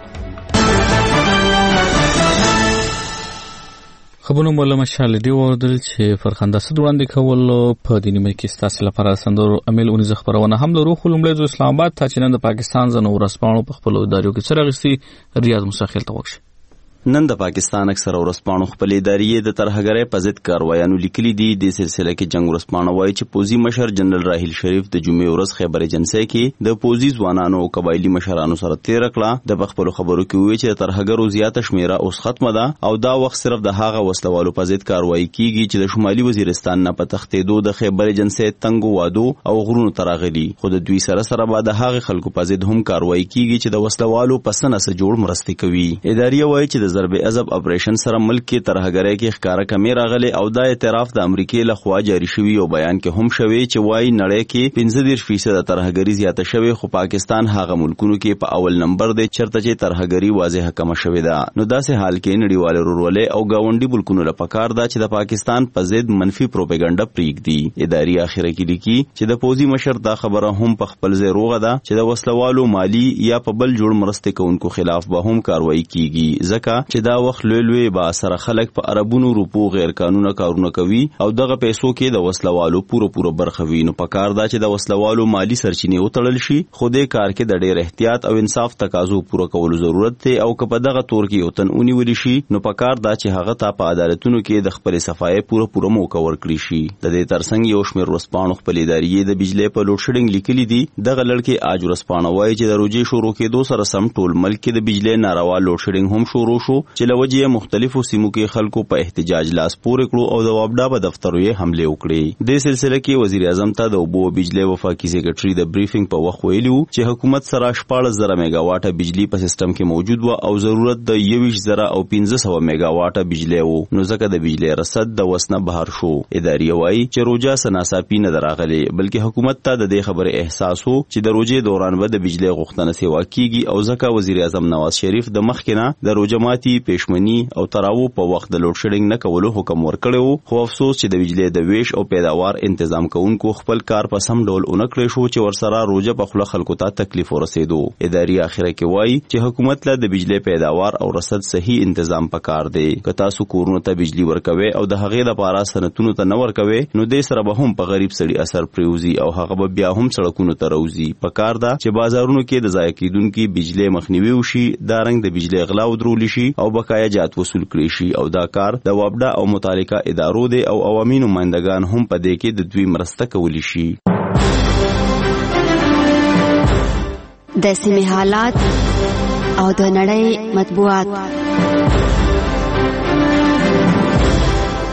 خبرونه مولا مشال دی وردل چې فرخنده صد وړاندې کول په دیني ملک ستاسو لپاره سندرو امیل اونیز خبرونه هم لرو خو لمړی د اسلام آباد ته چې نن د پاکستان زنو ورسپانو په خپل ادارو کې سرغسي ریاض مساخل توښ. نن د پاکستان اکثر ورسپانو خپل ادارې د ترهګرۍ په ضد کاروایانو لیکلي دي. د سلسله کې جنگ ورسپانو وایي چې پوزي مشر جنرال راحیل شریف د جمعې ورځ خیبر ایجنسی کې د پوزي ځوانانو او قبایلی مشرانو سره تیر کړه. د خپل خبرو کې وایي چې ترهګرو زیاته شمیره اوس ختمه ده او دا وخت صرف د هغه وسلوالو په ضد کاروایی کیږي چې د شمالي وزیرستان نه په تختیدو د خیبر ایجنسی تنګو وادو او غرونو تراغلي. خو د دوی سره بعد هغه خلکو په ضد هم کاروایی کیږي چې د وسلوالو په سنه سره جوړ مرستې کوي. ادارې وایي چې د ضرب عذاب اپریشن سره ملک کې ترهګرۍ کې ښکارا کمی راغلي او دا اعتراف د امریکای لخوا جاری شوی او بیان کې هم شوی چې وایي نړۍ کې 15% ترهګری زیاته شوی خو پاکستان هغه ملکونو کې په اول نمبر دی چرته چې ترهګری واضح کم شوی ده. نو داسې حال کې نړیوال ورولې او گاونډي ملکونو لپاره کار ده چې د پاکستان په ضد منفي پروپاګاندا پریږدي. اداري اخیره کې لیکي چې د پوزي مشر دا خبره هم په خپل ځای روغه ده چې د وسلوالو مالی یا په بل جوړ مرستې کوونکو خلاف به هم کاروایی کیږي ځکه چې دا وخت لوی با سره خلک په عربونو روپو غیر قانوني کارونه کوي او دغه پیسو کې د وسلوالو پوره برخه وي. نو پکار دا چې د وسلوالو مالی سرچینې وتړل شي خو د کار کې د ډېر احتیاط او انصاف تقاضو پوره کولو ضرورت دی او که په دغه تور کې یو تن اونې ولې شي نو پکار دا چې هغه ته په عدالتونو کې د خپل صفای پوره موقع ورکړي شي. د دې ترڅنګ یو شمېر ورسپانو خپل ادارې د بجلی په لوډ شیډینګ لیکلي دي. دغه لړکې اج ورسپانو وایي چې د روجي شروع کېدو سره سم ټول ملک کې د بجلی ناروا لوډ شیډینګ هم شروع شو چې لوجې مختلفو سیمو کې خلکو په احتجاج لاس پورې کړو او د وابډا په دفترو یې حمله وکړې. د سلسله کې وزیر اعظم ته د اوبو بجلی وفاقي سیکریټري د بریفینګ په وخت ویلو چې حکومت سره 14,000 میگا واټه بجلی په سیستم کې موجود و او ضرورت د 21,000 او 1500 میگا واټه بجلی وو نو ځکه د بجلی رصد د وسنه بهر شو. ادارې وایي چې روجا سناساپی نه دراغلي بلکې حکومت ته د دې خبره احساس وو چې د روجې دوران به د بجلی غوښتنه سیوا کیږي او ځکه وزیر اعظم نواز شریف د مخکنه د روجماتي پېشمنی او تراو په وخت د لوډ شیډینګ نه کولو حکم ورکړو. خو افسوس چې د بجلی د ویش او پیداوار تنظیم کوونکو خپل کار په سم ډول اونکړې شو چې ورسره روجه په خله خلکو ته تکلیف ورسېدو. اداري اخیره کې وایي چې حکومت له د بجلی پیداوار او رصد صحیح تنظیم پکار دی. که تاسو کورونو ته بجلی ورکوي او د هغې لپاره سنتونو ته نه ورکوي نو دې سره به هم په غریب سړي اثر پریوزي او هغه به بیا هم سړکونو ته راوځي. پکار ده چې بازارونو کې د ضایع کیدونکو بجلی مخنیوي وشي دا رنګ د بجلی غلا ودرول شي او بقایا جات وصول کړي شي او دا کار د وابډا او متعلقه ادارو دي او عوامي نمائندگان هم په دې کې د دوی مرسته کولی شي. د سیمې حالات او د نړۍ مطبوعات.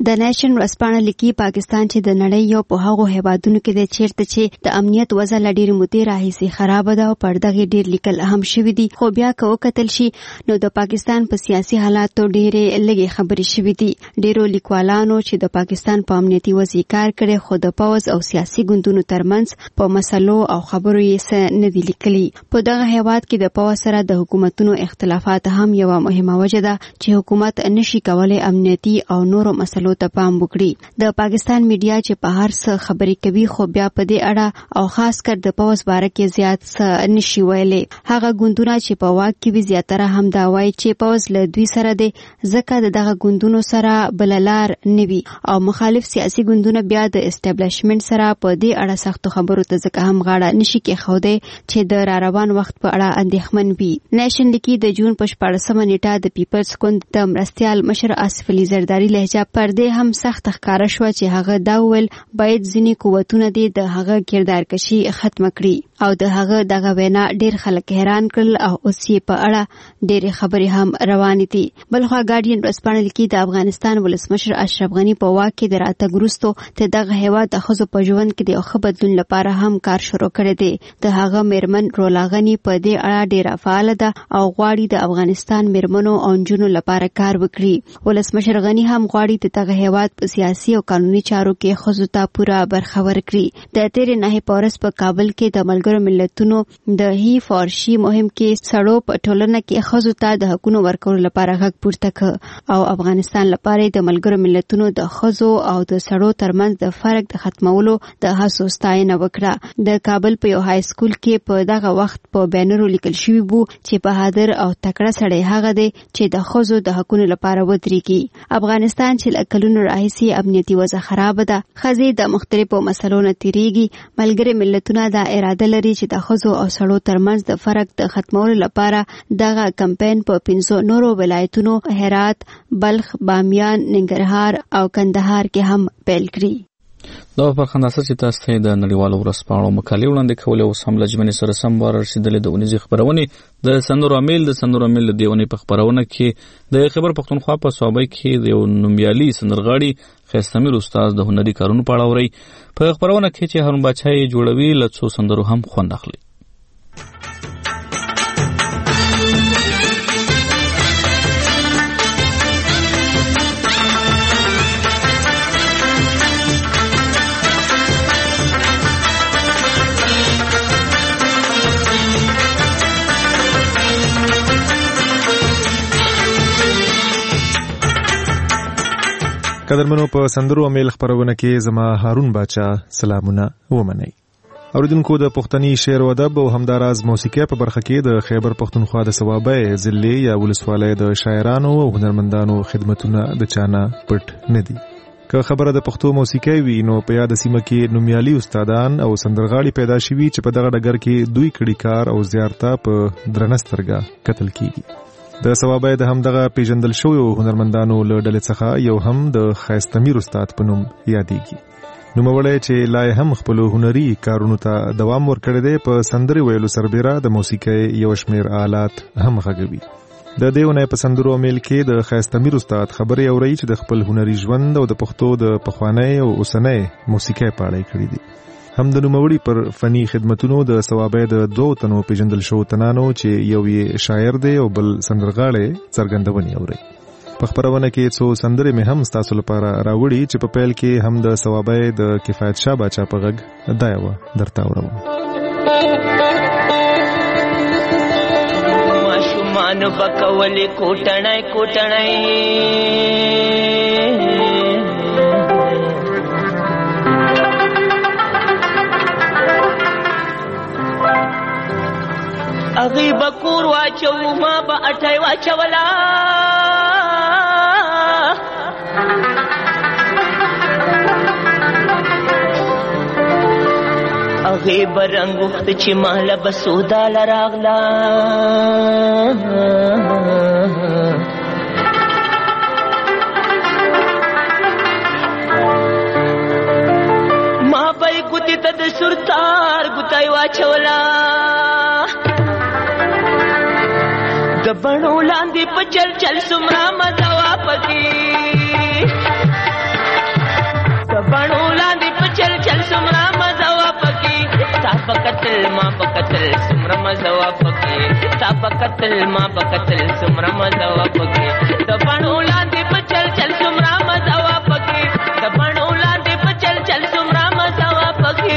د نیشن ورځپاڼه لیکي پاکستان چې د نړۍ یو په هغو هیوادونو کې د چیرته چې د امنیت وضع له ډېرې مودې راهیسې خراب ده او پر دغه ډېر لیکل هم شوي دي، خو بیا که وکتل شي نو د پاکستان په سیاسي حالاتو ډېرې لږې خبرې شوي دي. ډېرو لیکوالانو چې د پاکستان په امنیتي وضع کار کړی خو د پوځ او سیاسي ګوندونو ترمنځ په مسلو او خبرو یې څه نه دي لیکلي. په دغه هیواد کې د پوځ سره د حکومتونو اختلافات هم یوه مهمه وجه ده چې حکومت نشي کولی امنیتي او نورو مسلو ته پام وکړي. د پاکستان میډیا چې په هر څه خبرې کوي خو بیا په دې اړه او خاص کر د پوځ باره کې زیات څه نشي ویلی. هغه ګوندونه چې په واک کې وي زیاتره هم دا وایي چې پوځ له دوی سره دی ځکه د دغه ګوندونو سره بله لار نه وي، او مخالف سیاسي ګوندونه بیا د اسټابلیشمنټ سره په دې اړه سختو خبرو ته ځکه هم غاړه نشي کېښودی چې د را روان وخت په اړه اندېښمن وي. نیشن لیکي د جون په 14مه نیټه د پیپلز ګوند د مرستیال مشر آصف علي زرداري لهجه پر دې هم سخت ښکاره شوه چې هغه دا وویل باید ځینې قوتونه دې د هغه کردارکشي ختمه کړي، او د هغه دغه وینا ډېر خلک حیران کړل او اوس یې په اړه ډېرې خبرې هم روانې دي. بلخوا ګارډین ورځپاڼه لیکي د افغانستان ولسمشر اشرف غني په واک کې د راتګ وروسته د دغه هیواد د ښځو په ژوند کې د یو ښه بدلون لپاره هم کار شروع کړی دی. د هغه میرمن رولا غني په دې اړه ډېره فعاله ده او غواړي د افغانستان میرمنو او نجونو لپاره کار وکړي. ولسمشر غني هم غواړي د دغه هیواد په سیاسي او قانوني چارو کې ښځو ته پوره برخه ورکړي. د تېرې نهې په ورځ په کابل کې د ملګرو ملتونو د هی فار شي مهم کې سړو په ټولنه کې ښځو ته د حقونو ورکولو لپاره غږ پورته کړ، او افغانستان لپاره د ملګرو ملتونو د ښځو او د سړو ترمنځ د فرق د ختمولو د هڅو ستاینه وکړه. د کابل په یو های سکول کې په دغه وخت په بینرو لیکل شوي وو چې بهادر او تکړه سړی هغه دی چې د ښځو د حقونو لپاره ودرېږي. افغانستان چې له کلونو راهیسې امنیتي وضع خرابه ده، ښځې د مختلفو مسلو نه تېرېږي. ملګري ملتونه دا اراده لري چې د ښځو او سړو ترمنځ د فرق د ختمولو لپاره دغه کمپاین په 5 نورو ولایتونو هرات، بلخ، بامیان، ننګرهار او کندهار کې هم پیل کړي. دا په خنداسه چې تاسو ته د نړیوالو ورځپاڼو مقالې وړاندې کولې او سم لجمنې سره سم ورسېدلې د اونیزې خبرونې د سندرو امیل د دیونې په خبرونه کې د خبر پښتونخوا په صوبه کې د یو نومیالي سندرغاړي خیستمیر استاد د هنري کارونو په اړه اوري. په خبرونه کې چې هارون باچای جوړوي له څو سندرو هم خوند اخلي. قدرمنو په سندرو امیل خبرونه کې زما هارون باچا سلامونه ومنئ. اوریدونکو د پښتني شعر و ادب او همداراز موسیقي په برخه کې د خیبر پښتونخوا د صوابه ضلع یا ولسوالۍ د شاعرانو او هنرمندانو خدمتونه د چانه پټ نه دي. که خبره د پښتو موسیقي وي نو په یاد سیمه کې نومیالي استادان او سندرغاړي پیدا شوي چې په دغه ډګر کې دوی کړي کار او زیارته په درنسترګه قتل کیږي. د صوابه د همدغه پیژندل شوی هنرمندانو له ډلې څخه یو هم د خیستمیر استاد په نوم یادېږي. نوموړی چې لا هم خپل هنري کارونو ته دوام ورکړی دی، په سندرې ویلو سربیره د موسیقۍ یو شمېر آلات هم غږوي. د دې ونې په سندرو میل کې د خیستمیر استاد خبرې اوري چې د خپل هنري ژوند او د پښتو د پخوانۍ او اوسنۍ موسیقۍ په اړه کړي دي. هم د نوموړي پر فني خدمتونو د صوابه د 2 تنو پیژندل شو تنانو چې یو یې شاعر دی او بل سندرغاړی څرګندونې اوري. په خبرونه کې څو سندرې مې هم ستاسو لپاره راوړي چې په پیل کې هم د صوابه د کفایت شاه باچا په غږ دا یو درته اورم. ماشومان بکولې کوټنای کوټنای اغي بکور واچو ما با اٹھای واچولا اغي برنګخت چې مال بسودا لراغلا ما بای ګوتی ته سرتار ګتای واچولا د بڼو لاندې په چل چل سمرا مزوا پکې بڼو لاندې په چل چل سمرا مزوا پکې تا پکتل ما پکتل سمرا مزوا پکې تا پکتل ما پکتل سمرا مزوا پکې د بڼو لاندې په چل چل سمرا مزوا پکې د بڼو لاندې په چل چل سمرا مزوا پکې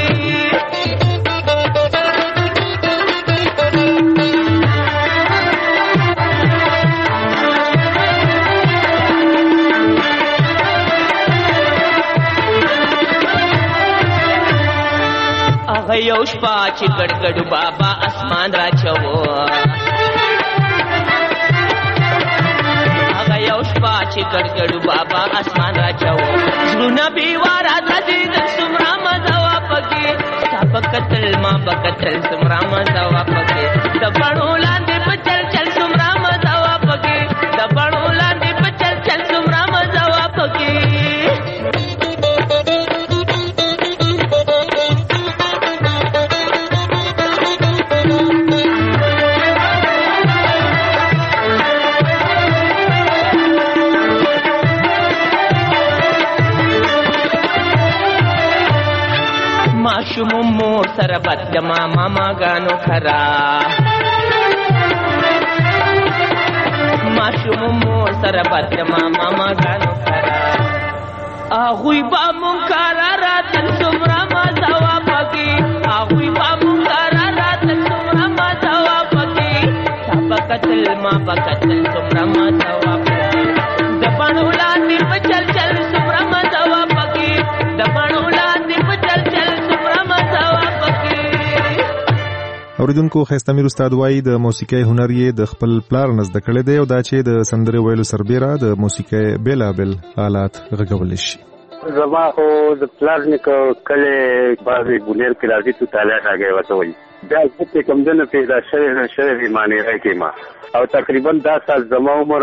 یو شپه چې ګډ بابا اسمان را چوو هغه یو شپه چې ګډ بابا اسمان را چوو زړونه بیواره دځي د سمرا مزوا پکې تا پکتل ما پکتل سمرا مزوا پکې د بڼو لاندې په چل چل سمرا مزوا پکې د بڼو لاندې په چل چل سمرا مزوا پکې ماشوم مور سره بد ماما غانو خرا ماشوم مور سره بد ماما غانو خرا اغوی با منکر راتل سمرا مزوا پکی اغوی با منکر راتل سمرا مزوا پکی سبقتل ما بقتل سمرا مزوا پکی دپانو لاندې په چل چل سمرا مزوا پکی دپانو لاندې په چل چل اوریدونکو خسته میر استاد وای د موسیقي هنر یې د خپل پلار نزد کړی دی او دا چې د سندره ویلو سربېره د موسیقي بیلابل آلات غږول شي زما خو د پلار نیکو کله بعضې بونیر کې راځي تو تعالی راګي وته وي دا چې کوم دنه پیدا شوی معنی راکې ما او تقریبا 10 سال زما عمر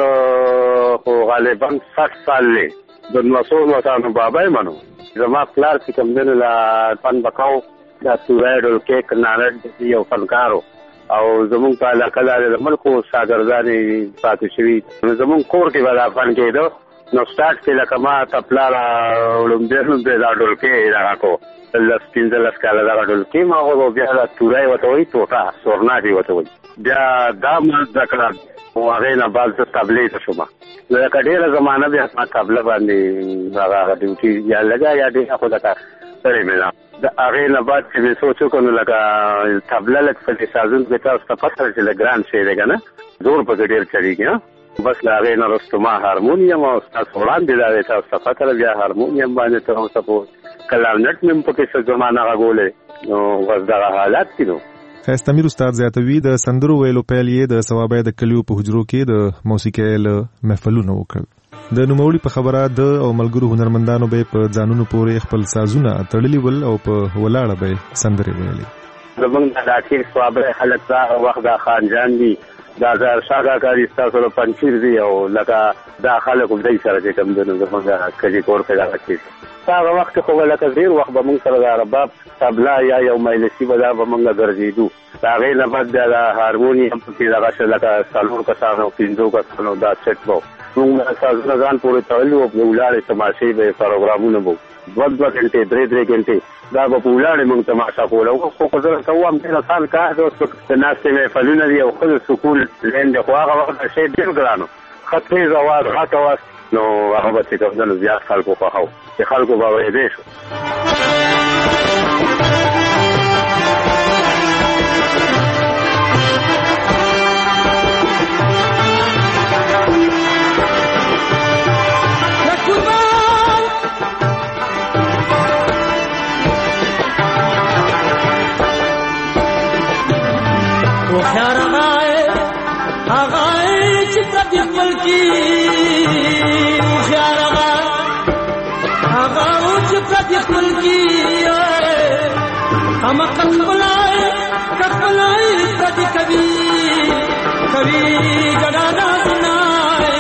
خو غالبا 60 سال له د نوسو وتانو بابا منو زما پلار چې کوم دنه لا پن بکاو دا سورایډل کیک نارد یو فنکارو او زمون په علاقه د ملکو شاګردانې پاتې شوي زمون کور کې ولا فن کېدو نو سٹارټ کې لکه ما تپلاره ولومبېرم د راډل کې راکو لسپینځلس کاله دا راډل کې ما هو بیا د تورای وته وي ټوټه سورناټي وته وي بیا دا ما ذکر او هغه نه بعد د تبلیغ شوم لکه ډیره زمانہ بیا ما تبلیغ باندې هغه ډیوټي یا لګا یا ډیره خو دا سره مې د هغه نه بعد چې سوچو کنه لکه تبلیغ لک په سازون کې تاسو ته پته چې لګران شي دغه زور په ډیر چلیږي بس لاغې نه رستما هارمونیم او تاسو وړاندې دا تاسو ته پته بیا هارمونیم باندې تاسو په کلارنټ مم په څه زمانہ غولې نو وځه حالات کینو خاستمیر استاد زیاتوی د سندرو ویلو پیل یې د ثوابه د کلیو په حجرو کې د موسیقي له محفلونو وکړ د نوموړي په خبره د او ملګرو هنرمندانو به په ځانونو پورې خپل سازونه تړلي ول او په ولاړه به سندري ویلي زمونږ د اخیر ثوابه خلک دا وخت د خانجان دي دا زار شاګه کاری تاسو له پنځیر دی او لکه دا خلکو دای سره چې کوم د زمونږ کلی کور په لاره کې هغه وخت خو لکه ډیر وخت به موږ سره د رباب طبلا یا یو مایلسی به دا به موږ ګرځېدو هغې نه بعد بیا د هارمونیم پکې دغه شه لکه څلور کسانو پنځو کسانو دا سیټ به موږ سازونه ځان پورې تړلي وو ولاړې تماشې به پروګرامونه به 2 غنټې 3 غنټې دا به په ولاړې موږ تماشا کوله خو که زه ورته ووایم ډېر اسان کار دی اوس د ناستې محفلونه دي او ښځو سکون لین دی خو هغه وخت شی ډېر ګران و ښه تیز اواز غټ اواز نو هغه به چې کوم ځای زیات خلکو خوښه و چې خلکو به اورېدی شو हम कखबलाए प्रति कवि कवि गडाना सुनाए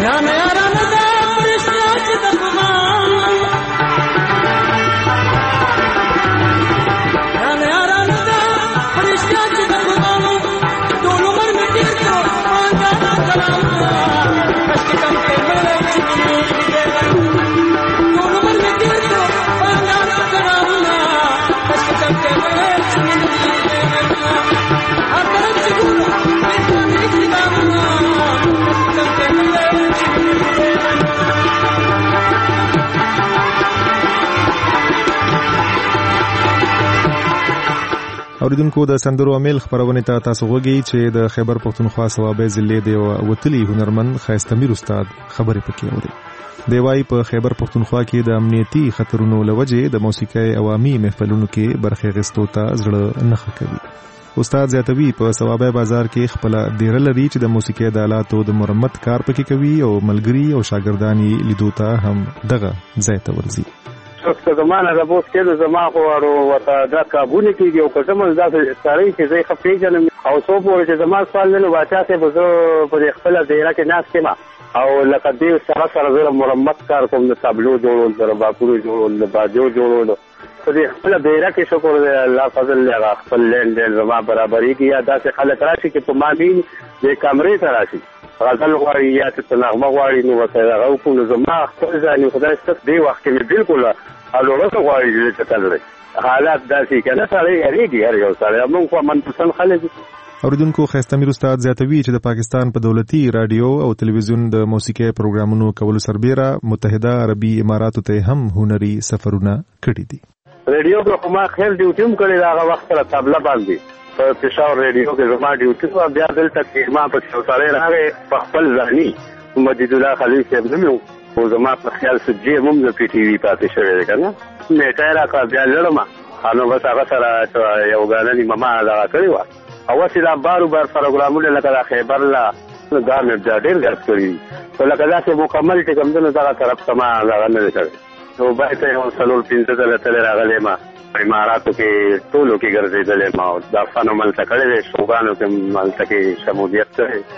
اوریدونکو د سندرو امیل خبرونه ته تاسو غوږی چې د خیبر پختونخوا صوابه ضلع دی وتلی هنرمند خاستمیر استاد خبرې پکې اوري دی وايي په خیبر پختونخوا کې د امنیتي خطرونو لوجې د موسیقي عوامي محفلونو کې برخه غستو ته زړه نه کوي استاد زیاتوي په صوابه بازار کې خپل ډیر لري چې د موسیقي د آلاتو د مرمت کار پکې کوي او ملګری او شاګردانی لیدو ته هم دغه ځای ته ورځي څه زمانه د بوس کې د زما خو ورته دا کابونه کېږي او کومه ځای سړی چې زه خپې جنم او څو پورې چې زما سوال نه واچا ته بزو په خپل دایره کې ناس کېما او لکه دې سره زه مرمت کار کوم د تابلو جوړول د باکورو جوړول د باجو جوړول په دې خپل دایره کې شکر دې الله فضل له خپل لین زما برابرۍ کې یا داسې خلک راشي چې په مابین د کمرې ته راشي غزل غواړي یا څه نغمه غواړي نو ورته هغه کوم زما خپل ځان خدای ستاسو دی وخت کې بالکل الوغه غواړي چې تللی حالات داسې کنه سړی هریږي هر یو سړی موږ خو منپسند خلک اوریدونکو خاستمیر استاد زیاتوي چې د پاکستان په دولتي رادیو او تلویزیون د موسیقي پروګرامونو کولو سربېره متحده عربي اماراتو ته هم هنري سفرونه کړي دي ریډیو کې ما خیر ډیوټي هم کړی دا هغه وخت سره تبله باندې په پېښور ریډیو کې زما ډیوټي و بیا دلته کې ما په سره راغی په خپل ځاني مجید الله خلیل صاحب نوم او زما په خیال سجې هم د پی ټي وی پاتې شوی دی کنه میټه راکا بیا لړم انو بس هغه سره یو غاننی ماما دا کړی و او چې دا بارو پروګرامونه لکه د خیبر لا دا مې ډېر غږ کړی او لکه دا چې مکمل ټکم دنه دا طرف سما دا نه کړی نو باید یو سلول پینځه دله تل راغلی ما اماراتو کې ټولو کې ګرځېدلې ما دا فن عمل تکړه دې شوګانو کې مال تکي شمولیت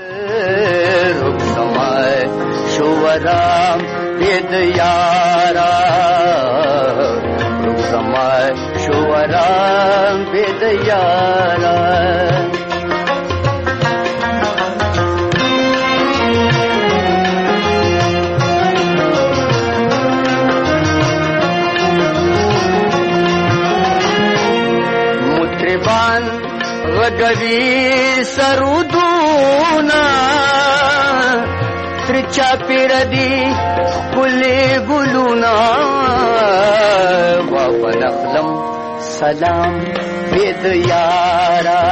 ته رب سمای شورام دې یارا رب سمای شورام دې یارا غږوي سرودونه تر چاپېره دي ښکلي ګلونه وبنخلم سلام بې د یاره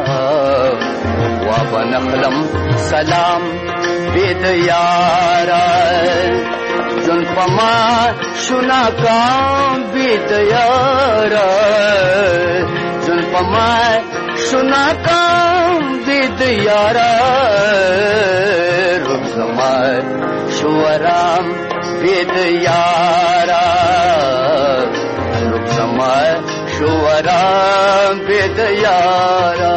وبنخلم سلام بې د یاره ژوند په ما شونه کام بې د یاره ژوند په ما شنا کام دید یارا رب زمای شورام دید یارا رب زمای شورام دید یارا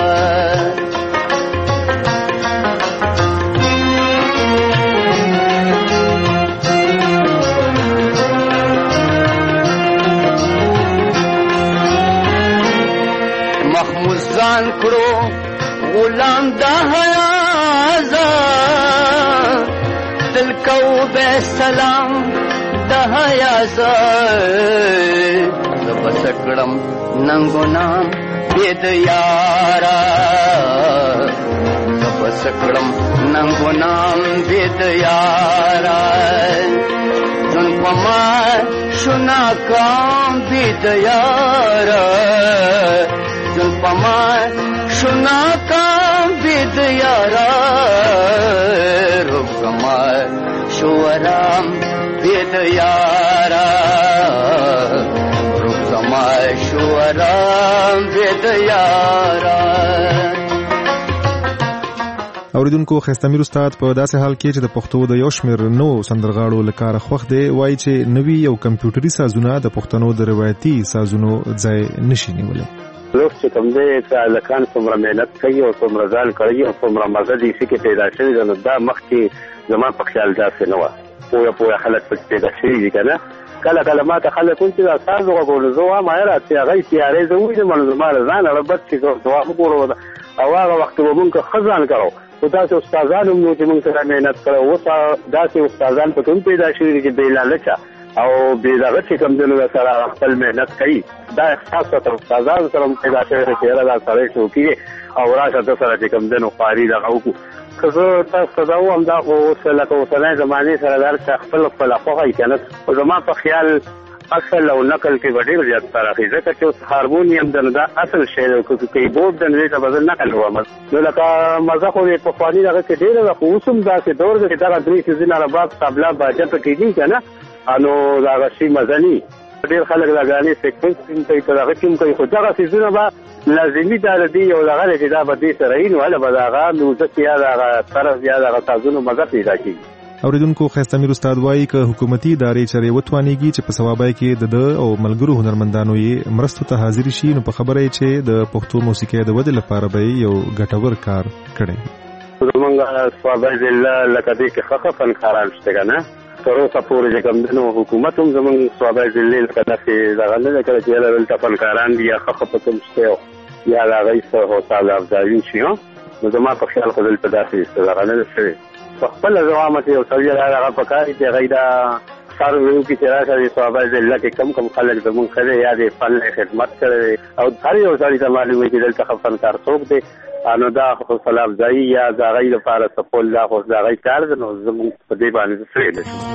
ځان کړو غلام د حیا دل کو به سلام د حیا زب سکړم ننګو نام دې د یارا زب سکړم ننګو نام دې د یارا جن پما شنا کام دې د یارا جن پما شنا کام بید یارا رب کمال شورام بید یارا رب کمال شورام بید یارا اوریدونکو خستمیر استاد په داسې حال کې چې د پښتو د یو شمېر نو سندرغاړو لپاره خوښ دی وایي چې نوي او کمپیوټري سازونه د پښتنو د روایتي سازونو ځای نشي نیولی لوک چې کوم دی چې لکان څومره مهنت کوي او څومره ځان کوي او څومره مزه دې کې پیدا شوی دا مخکې زما په خیال داسې نه وه پوهه خلک پکې پیدا شوي دي که نه کله ما ته خلک وایي چې دا ساز وغږولو زه وایم هغه هغې تیارې زه ووینم نو زما له ځانه ربط چې ځواب وګورو او هغه وخت به مونږ ښه ځان کوو خو داسې استادان هم نو چې مونږ سره محنت کړی اوس داسې استادان پکې هم پیدا شوي دي چې بې لالچه او بې دغه چې کوم دی نو سره خپل محنت کوي دا احساس ورته استادانو سره هم پیدا شوی دی چې یاره دا سړی څوکي او راشه ده سره چې کوم دی نو خواري دغه وکړو که زه تاسو ته دا ووایم دا خو اوس لکه اوسنۍ زمانې سره دا هر چا خپله خوښه وي که نه خو زما په خیال اصل او نقل کې به ډېر زیات فرق وي ځکه چې اوس هارمونیم دی نو دا اصل شی دی که کیبورډ دی نو دې ته به زه نقل ووایم نو لکه مزه خو د پخواني دغه کې ډېره ده خو اوس هم داسې دور دی چې دغه درې څیزونه رباب طبله باجه پکې دي که نه نو دغه شي مزه ني ډېر خلک دا ګانې سیکوینس کوي که دغه کې هم کوي خو دغه څیزونه به لازمي دا د دې یو دغه دی چې دا به دې سره وي نو هله به د هغه میوزک یا د هغه طرز یا د هغه سازونو مزه پیدا کېږي اوریدونکو ښایسته میر استاد وایي که حکومتي ادارې چرې وتوانېږي چې په ثوابای کې د او ملګرو هنرمندانو یې مرستو ته حاضر شي نو په خبره یې چې د پښتو موسیقۍ د ودې لپاره به یو ګټور کار کړی زمونږ ثوابای ضلع لکه دې کې ښه فنکاران شته که نه تر اوسه پورې چې کوم دی نو حکومت هم زمونږ ثوابای ضلع لکه داسې دغه نه دی کړی چې یاره دلته فنکاران دي یا ښه پکې هم شته یا د هغوی څه حوصله افزایي شي نو زما په خیال خو دلته داسې دغه نه دی شوی په خپله زه وایم چې یو سړي هغه پکار دي چې هغوی دا سر ویونکي چې راشه د ثوابای ضلع کې کم خلک زمونږ ښه دی یا د فن خدمت کړی دی او هر یو سړي ته معلوم وي چې دلته ښه فنکار څوک دی نو دا حوصله افزایي یا د هغوی لپاره سپول دا خو د هغوی کار دی نو زمونږ په دې باندې زه څه ویلی شم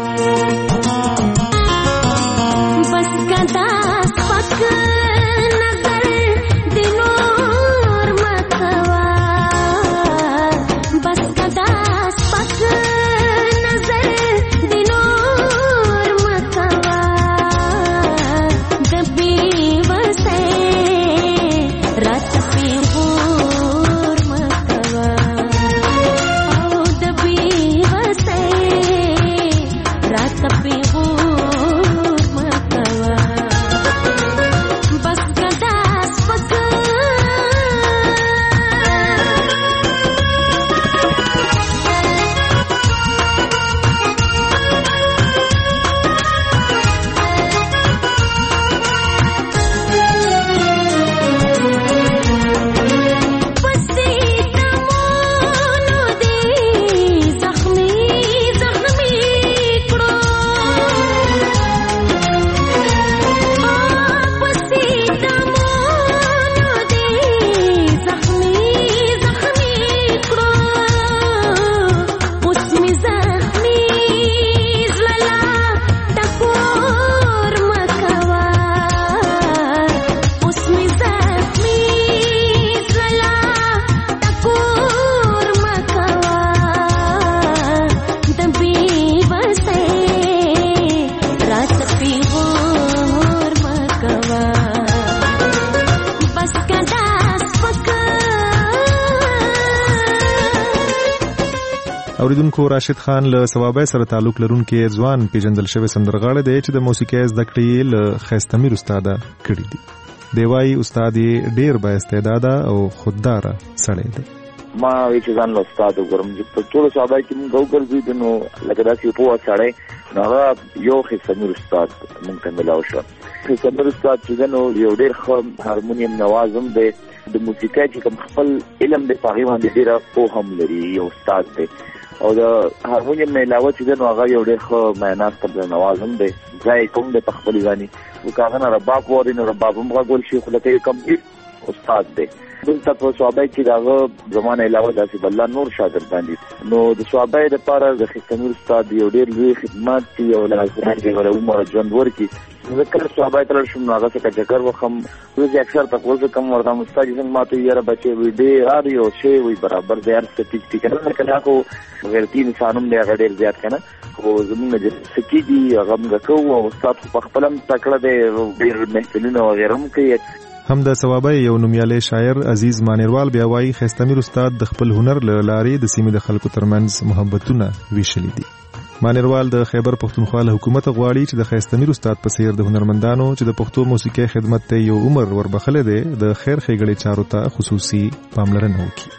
اوریدونکو راشد خان له ثوابای سره تعلق لرونکي ځوان پیژندل شوی سندرغاړی دی چې د موسیقۍ زده کړې له ښایسته میر استاده کړي دي دی وايي استاد یې ډېر با استعداده او خودداره سړی دی ما وی چې ځان له استاد وګورم چې په ټول ثوابای کې موږ وګرځېدو نو لکه داسې پوهه سړی نو هغه یو ښایسته میر استاد موږ ته میلاو شو ښایسته میر استاد چې دی نو یو ډېر ښه هارمونیم نواز هم دی د موسیقۍ چې کوم خپل علم دی په هغې باندې ډېره پوهه هم لري یو استاد دی او د هارمونیم نه علاوه چې دی نو هغه یو ډېر ښه معینات طبله نواز هم دی ځای کوم دی په خپلې ځانې خو که هغه نه رباب واوري نو رباب هم غږول شي خو لکه یو کمپلیټ استاد دی دلته په ثوابای کې د هغه زما نه علاوه داسې بله نور شاګردان دي نو د ثوابای دپاره د ښایسته میر استاد یو ډېر لوی خدمات چې یو لازمان کې غره عمر ژوند ورکړي زه کله ثوابای ته لاړ شم نو هغه څخه چکر وخم زه چې اکثر تپوس وکړم ورته استاد چې څنګه ما ته یاره بچې وایي ډېر هر یو شی وایي برابر دی هر څه ټیک ټیک نه که نه خو غیرتي انسان هم دی هغه ډېر زیات که نه خو زمونږ نه څه کېږي هغه موږ کوو او استاد خو پخپله هم تکړه دی ډېر محفلونه وغیره هم کوي هم د ثوابای یو نومیالی شاعر عزیز مانیروال بیا وایي ښایسته میر استاد د خپل هنر له لارې د سیمې د خلکو ترمنځ محبتونه ویشلي دي مانیروال د خیبر پښتونخوا له حکومت غواړي چې د ښایسته میر استاد په څیر د هنرمندانو چې د پښتو موسیقۍ خدمت ته یو عمر وربخلی دی د خیر ښېګړې چارو ته خصوصي پاملرنه وکړي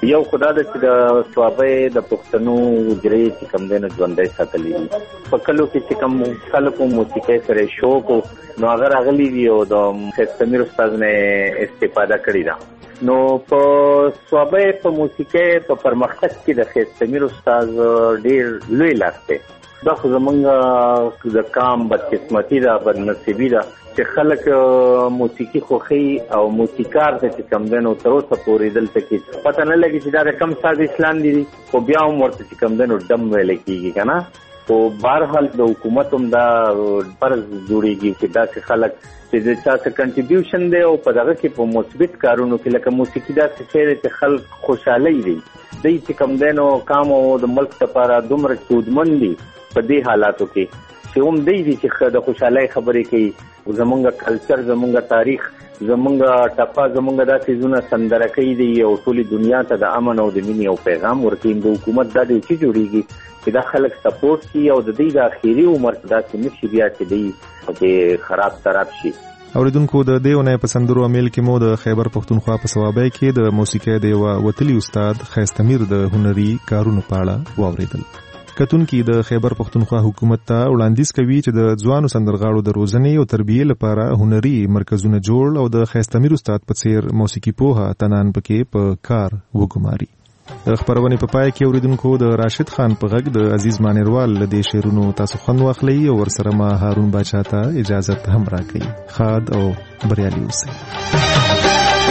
یو خدا د چې د صوابې د پښتنو وجرې چې کوم دینه ژوندۍ ساتلې په کلو کې چې کوم خلکو موسیقي سره شوق نو هغه راغلي دي او د سمیر استاد نه استفاده کړې ده نو په صوابې په موسیقي په پرمختګ کې د سمیر استاد ډېر لوی لاس دی دا خو زمونږ د کام بدقسمتي ده بدنصیبي ده چې خلک موسیقي خوښي او موسیقار ته چې کوم دنو تر اوسه پورې دلته کې پته نه لګي چې دا د کم ساز اسلام دي خو بیا هم ورته چې کوم دنو ډم ویل کېږي که نه خو بهرحال د حکومت هم دا فرض جوړېږي چې داسې خلک چې د چا څه کنټریبیوشن دی او په دغه کې په مثبت کارونو کې لکه موسیقي داسې شی دی چې خلک خوشحالۍ دي دوی چې کوم دنو کام او د ملک لپاره دومره سودمند دي په دې حالاتو کې چې هم دی چې د خوشحالۍ خبرې کوي زمونږ کلچر زمونږ تاریخ زمونږ ټپه زمونږ دا څیزونه سندره کوي دی او ټولې دنیا ته د امن او د مینې او پیغام ورکوي د حکومت دا دی چې جوړیږي چې دا خلک سپورټ کړي او د دې د اخري عمر داسې نشي بیا چې دی په خراب تراب شي اوریدونکو د دیونه په سندرو امیل کې مو د خیبر پښتونخوا په صوابۍ کې د موسیقي د وتلی استاد خیستمیر د هنري کارونو په اړه واوریدل کتونکي د خیبر پښتونخوا حکومت ته وړاندیز کوي چې د ځوانو سندرغاړو د روزنې او تربیې لپاره هنري مرکزونه جوړ او د خیستمیر استاد په څیر موسیقي پوهه تنان پکې په کار وګماري د خبرونې په پای کې اوریدونکو د راشد خان په غږ د عزیز مانیروال له دې شعرونو تاسو خوند واخلئ او ورسره ما هارون باچا ته اجازه هم راکړئ خاد او بریالي اوسئ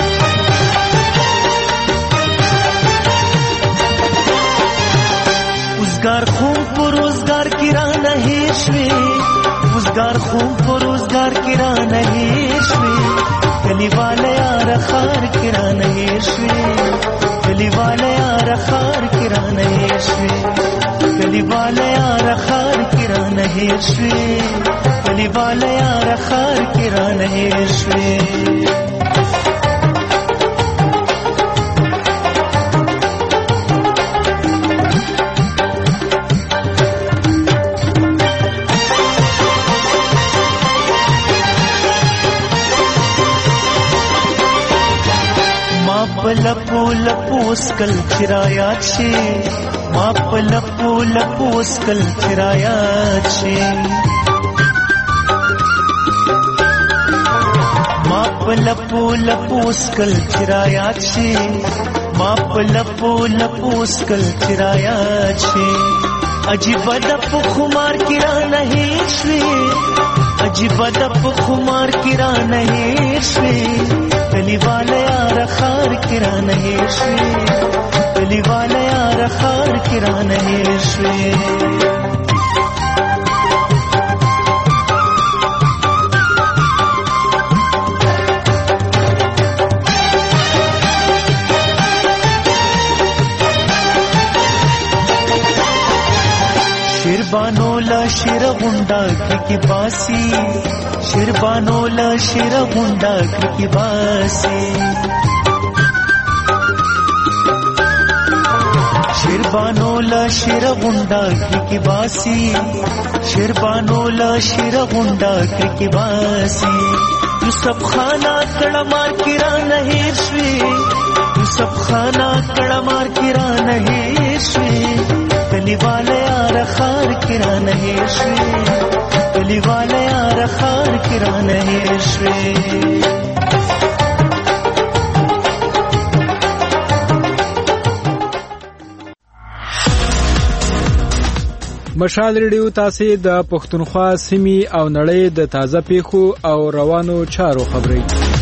روزگار خوب پر روزگار کی راہ نہیں شوی روزگار خوب پر روزگار کی راہ نہیں شوی گلی والے یار خار کی راہ نہیں شوی گلی والے یار خار کی راہ نہیں شوی گلی والے یار خار کی راہ نہیں شوی گلی والے یار خار کی راہ نہیں شوی لپو لپو اسکل چرایات شي ما په لپو لپو اسکل چرایات شي ما په لپو لپو اسکل چرایات شي ما په لپو لپو اسکل چرایات شي عجیب د خمار کی را نہیں شوی عجیب د خمار کی را نہیں شوی گلی والے یار خار کرا نہیں شوی گلی والے یار خار کرا نہیں شوی شیربانو لا شیر غنڈا کی باسی شیربانو لا شیر غنڈا کی باسی شیربانو لا شیر غنڈا کی باسی شیربانو لا شیر غنڈا کی باسی یوسف خانہ کڑا مار کرا نہیں شوی یوسف خانہ کڑا مار کرا نہیں شوی گلی والے یار خار کرا نہیں شوی گلی والے یار خار کرا نہیں شوی مشال ریډیو تاسو د پښتونخوا سیمې او نړۍ د تازه پیښو او روانو چارو خبري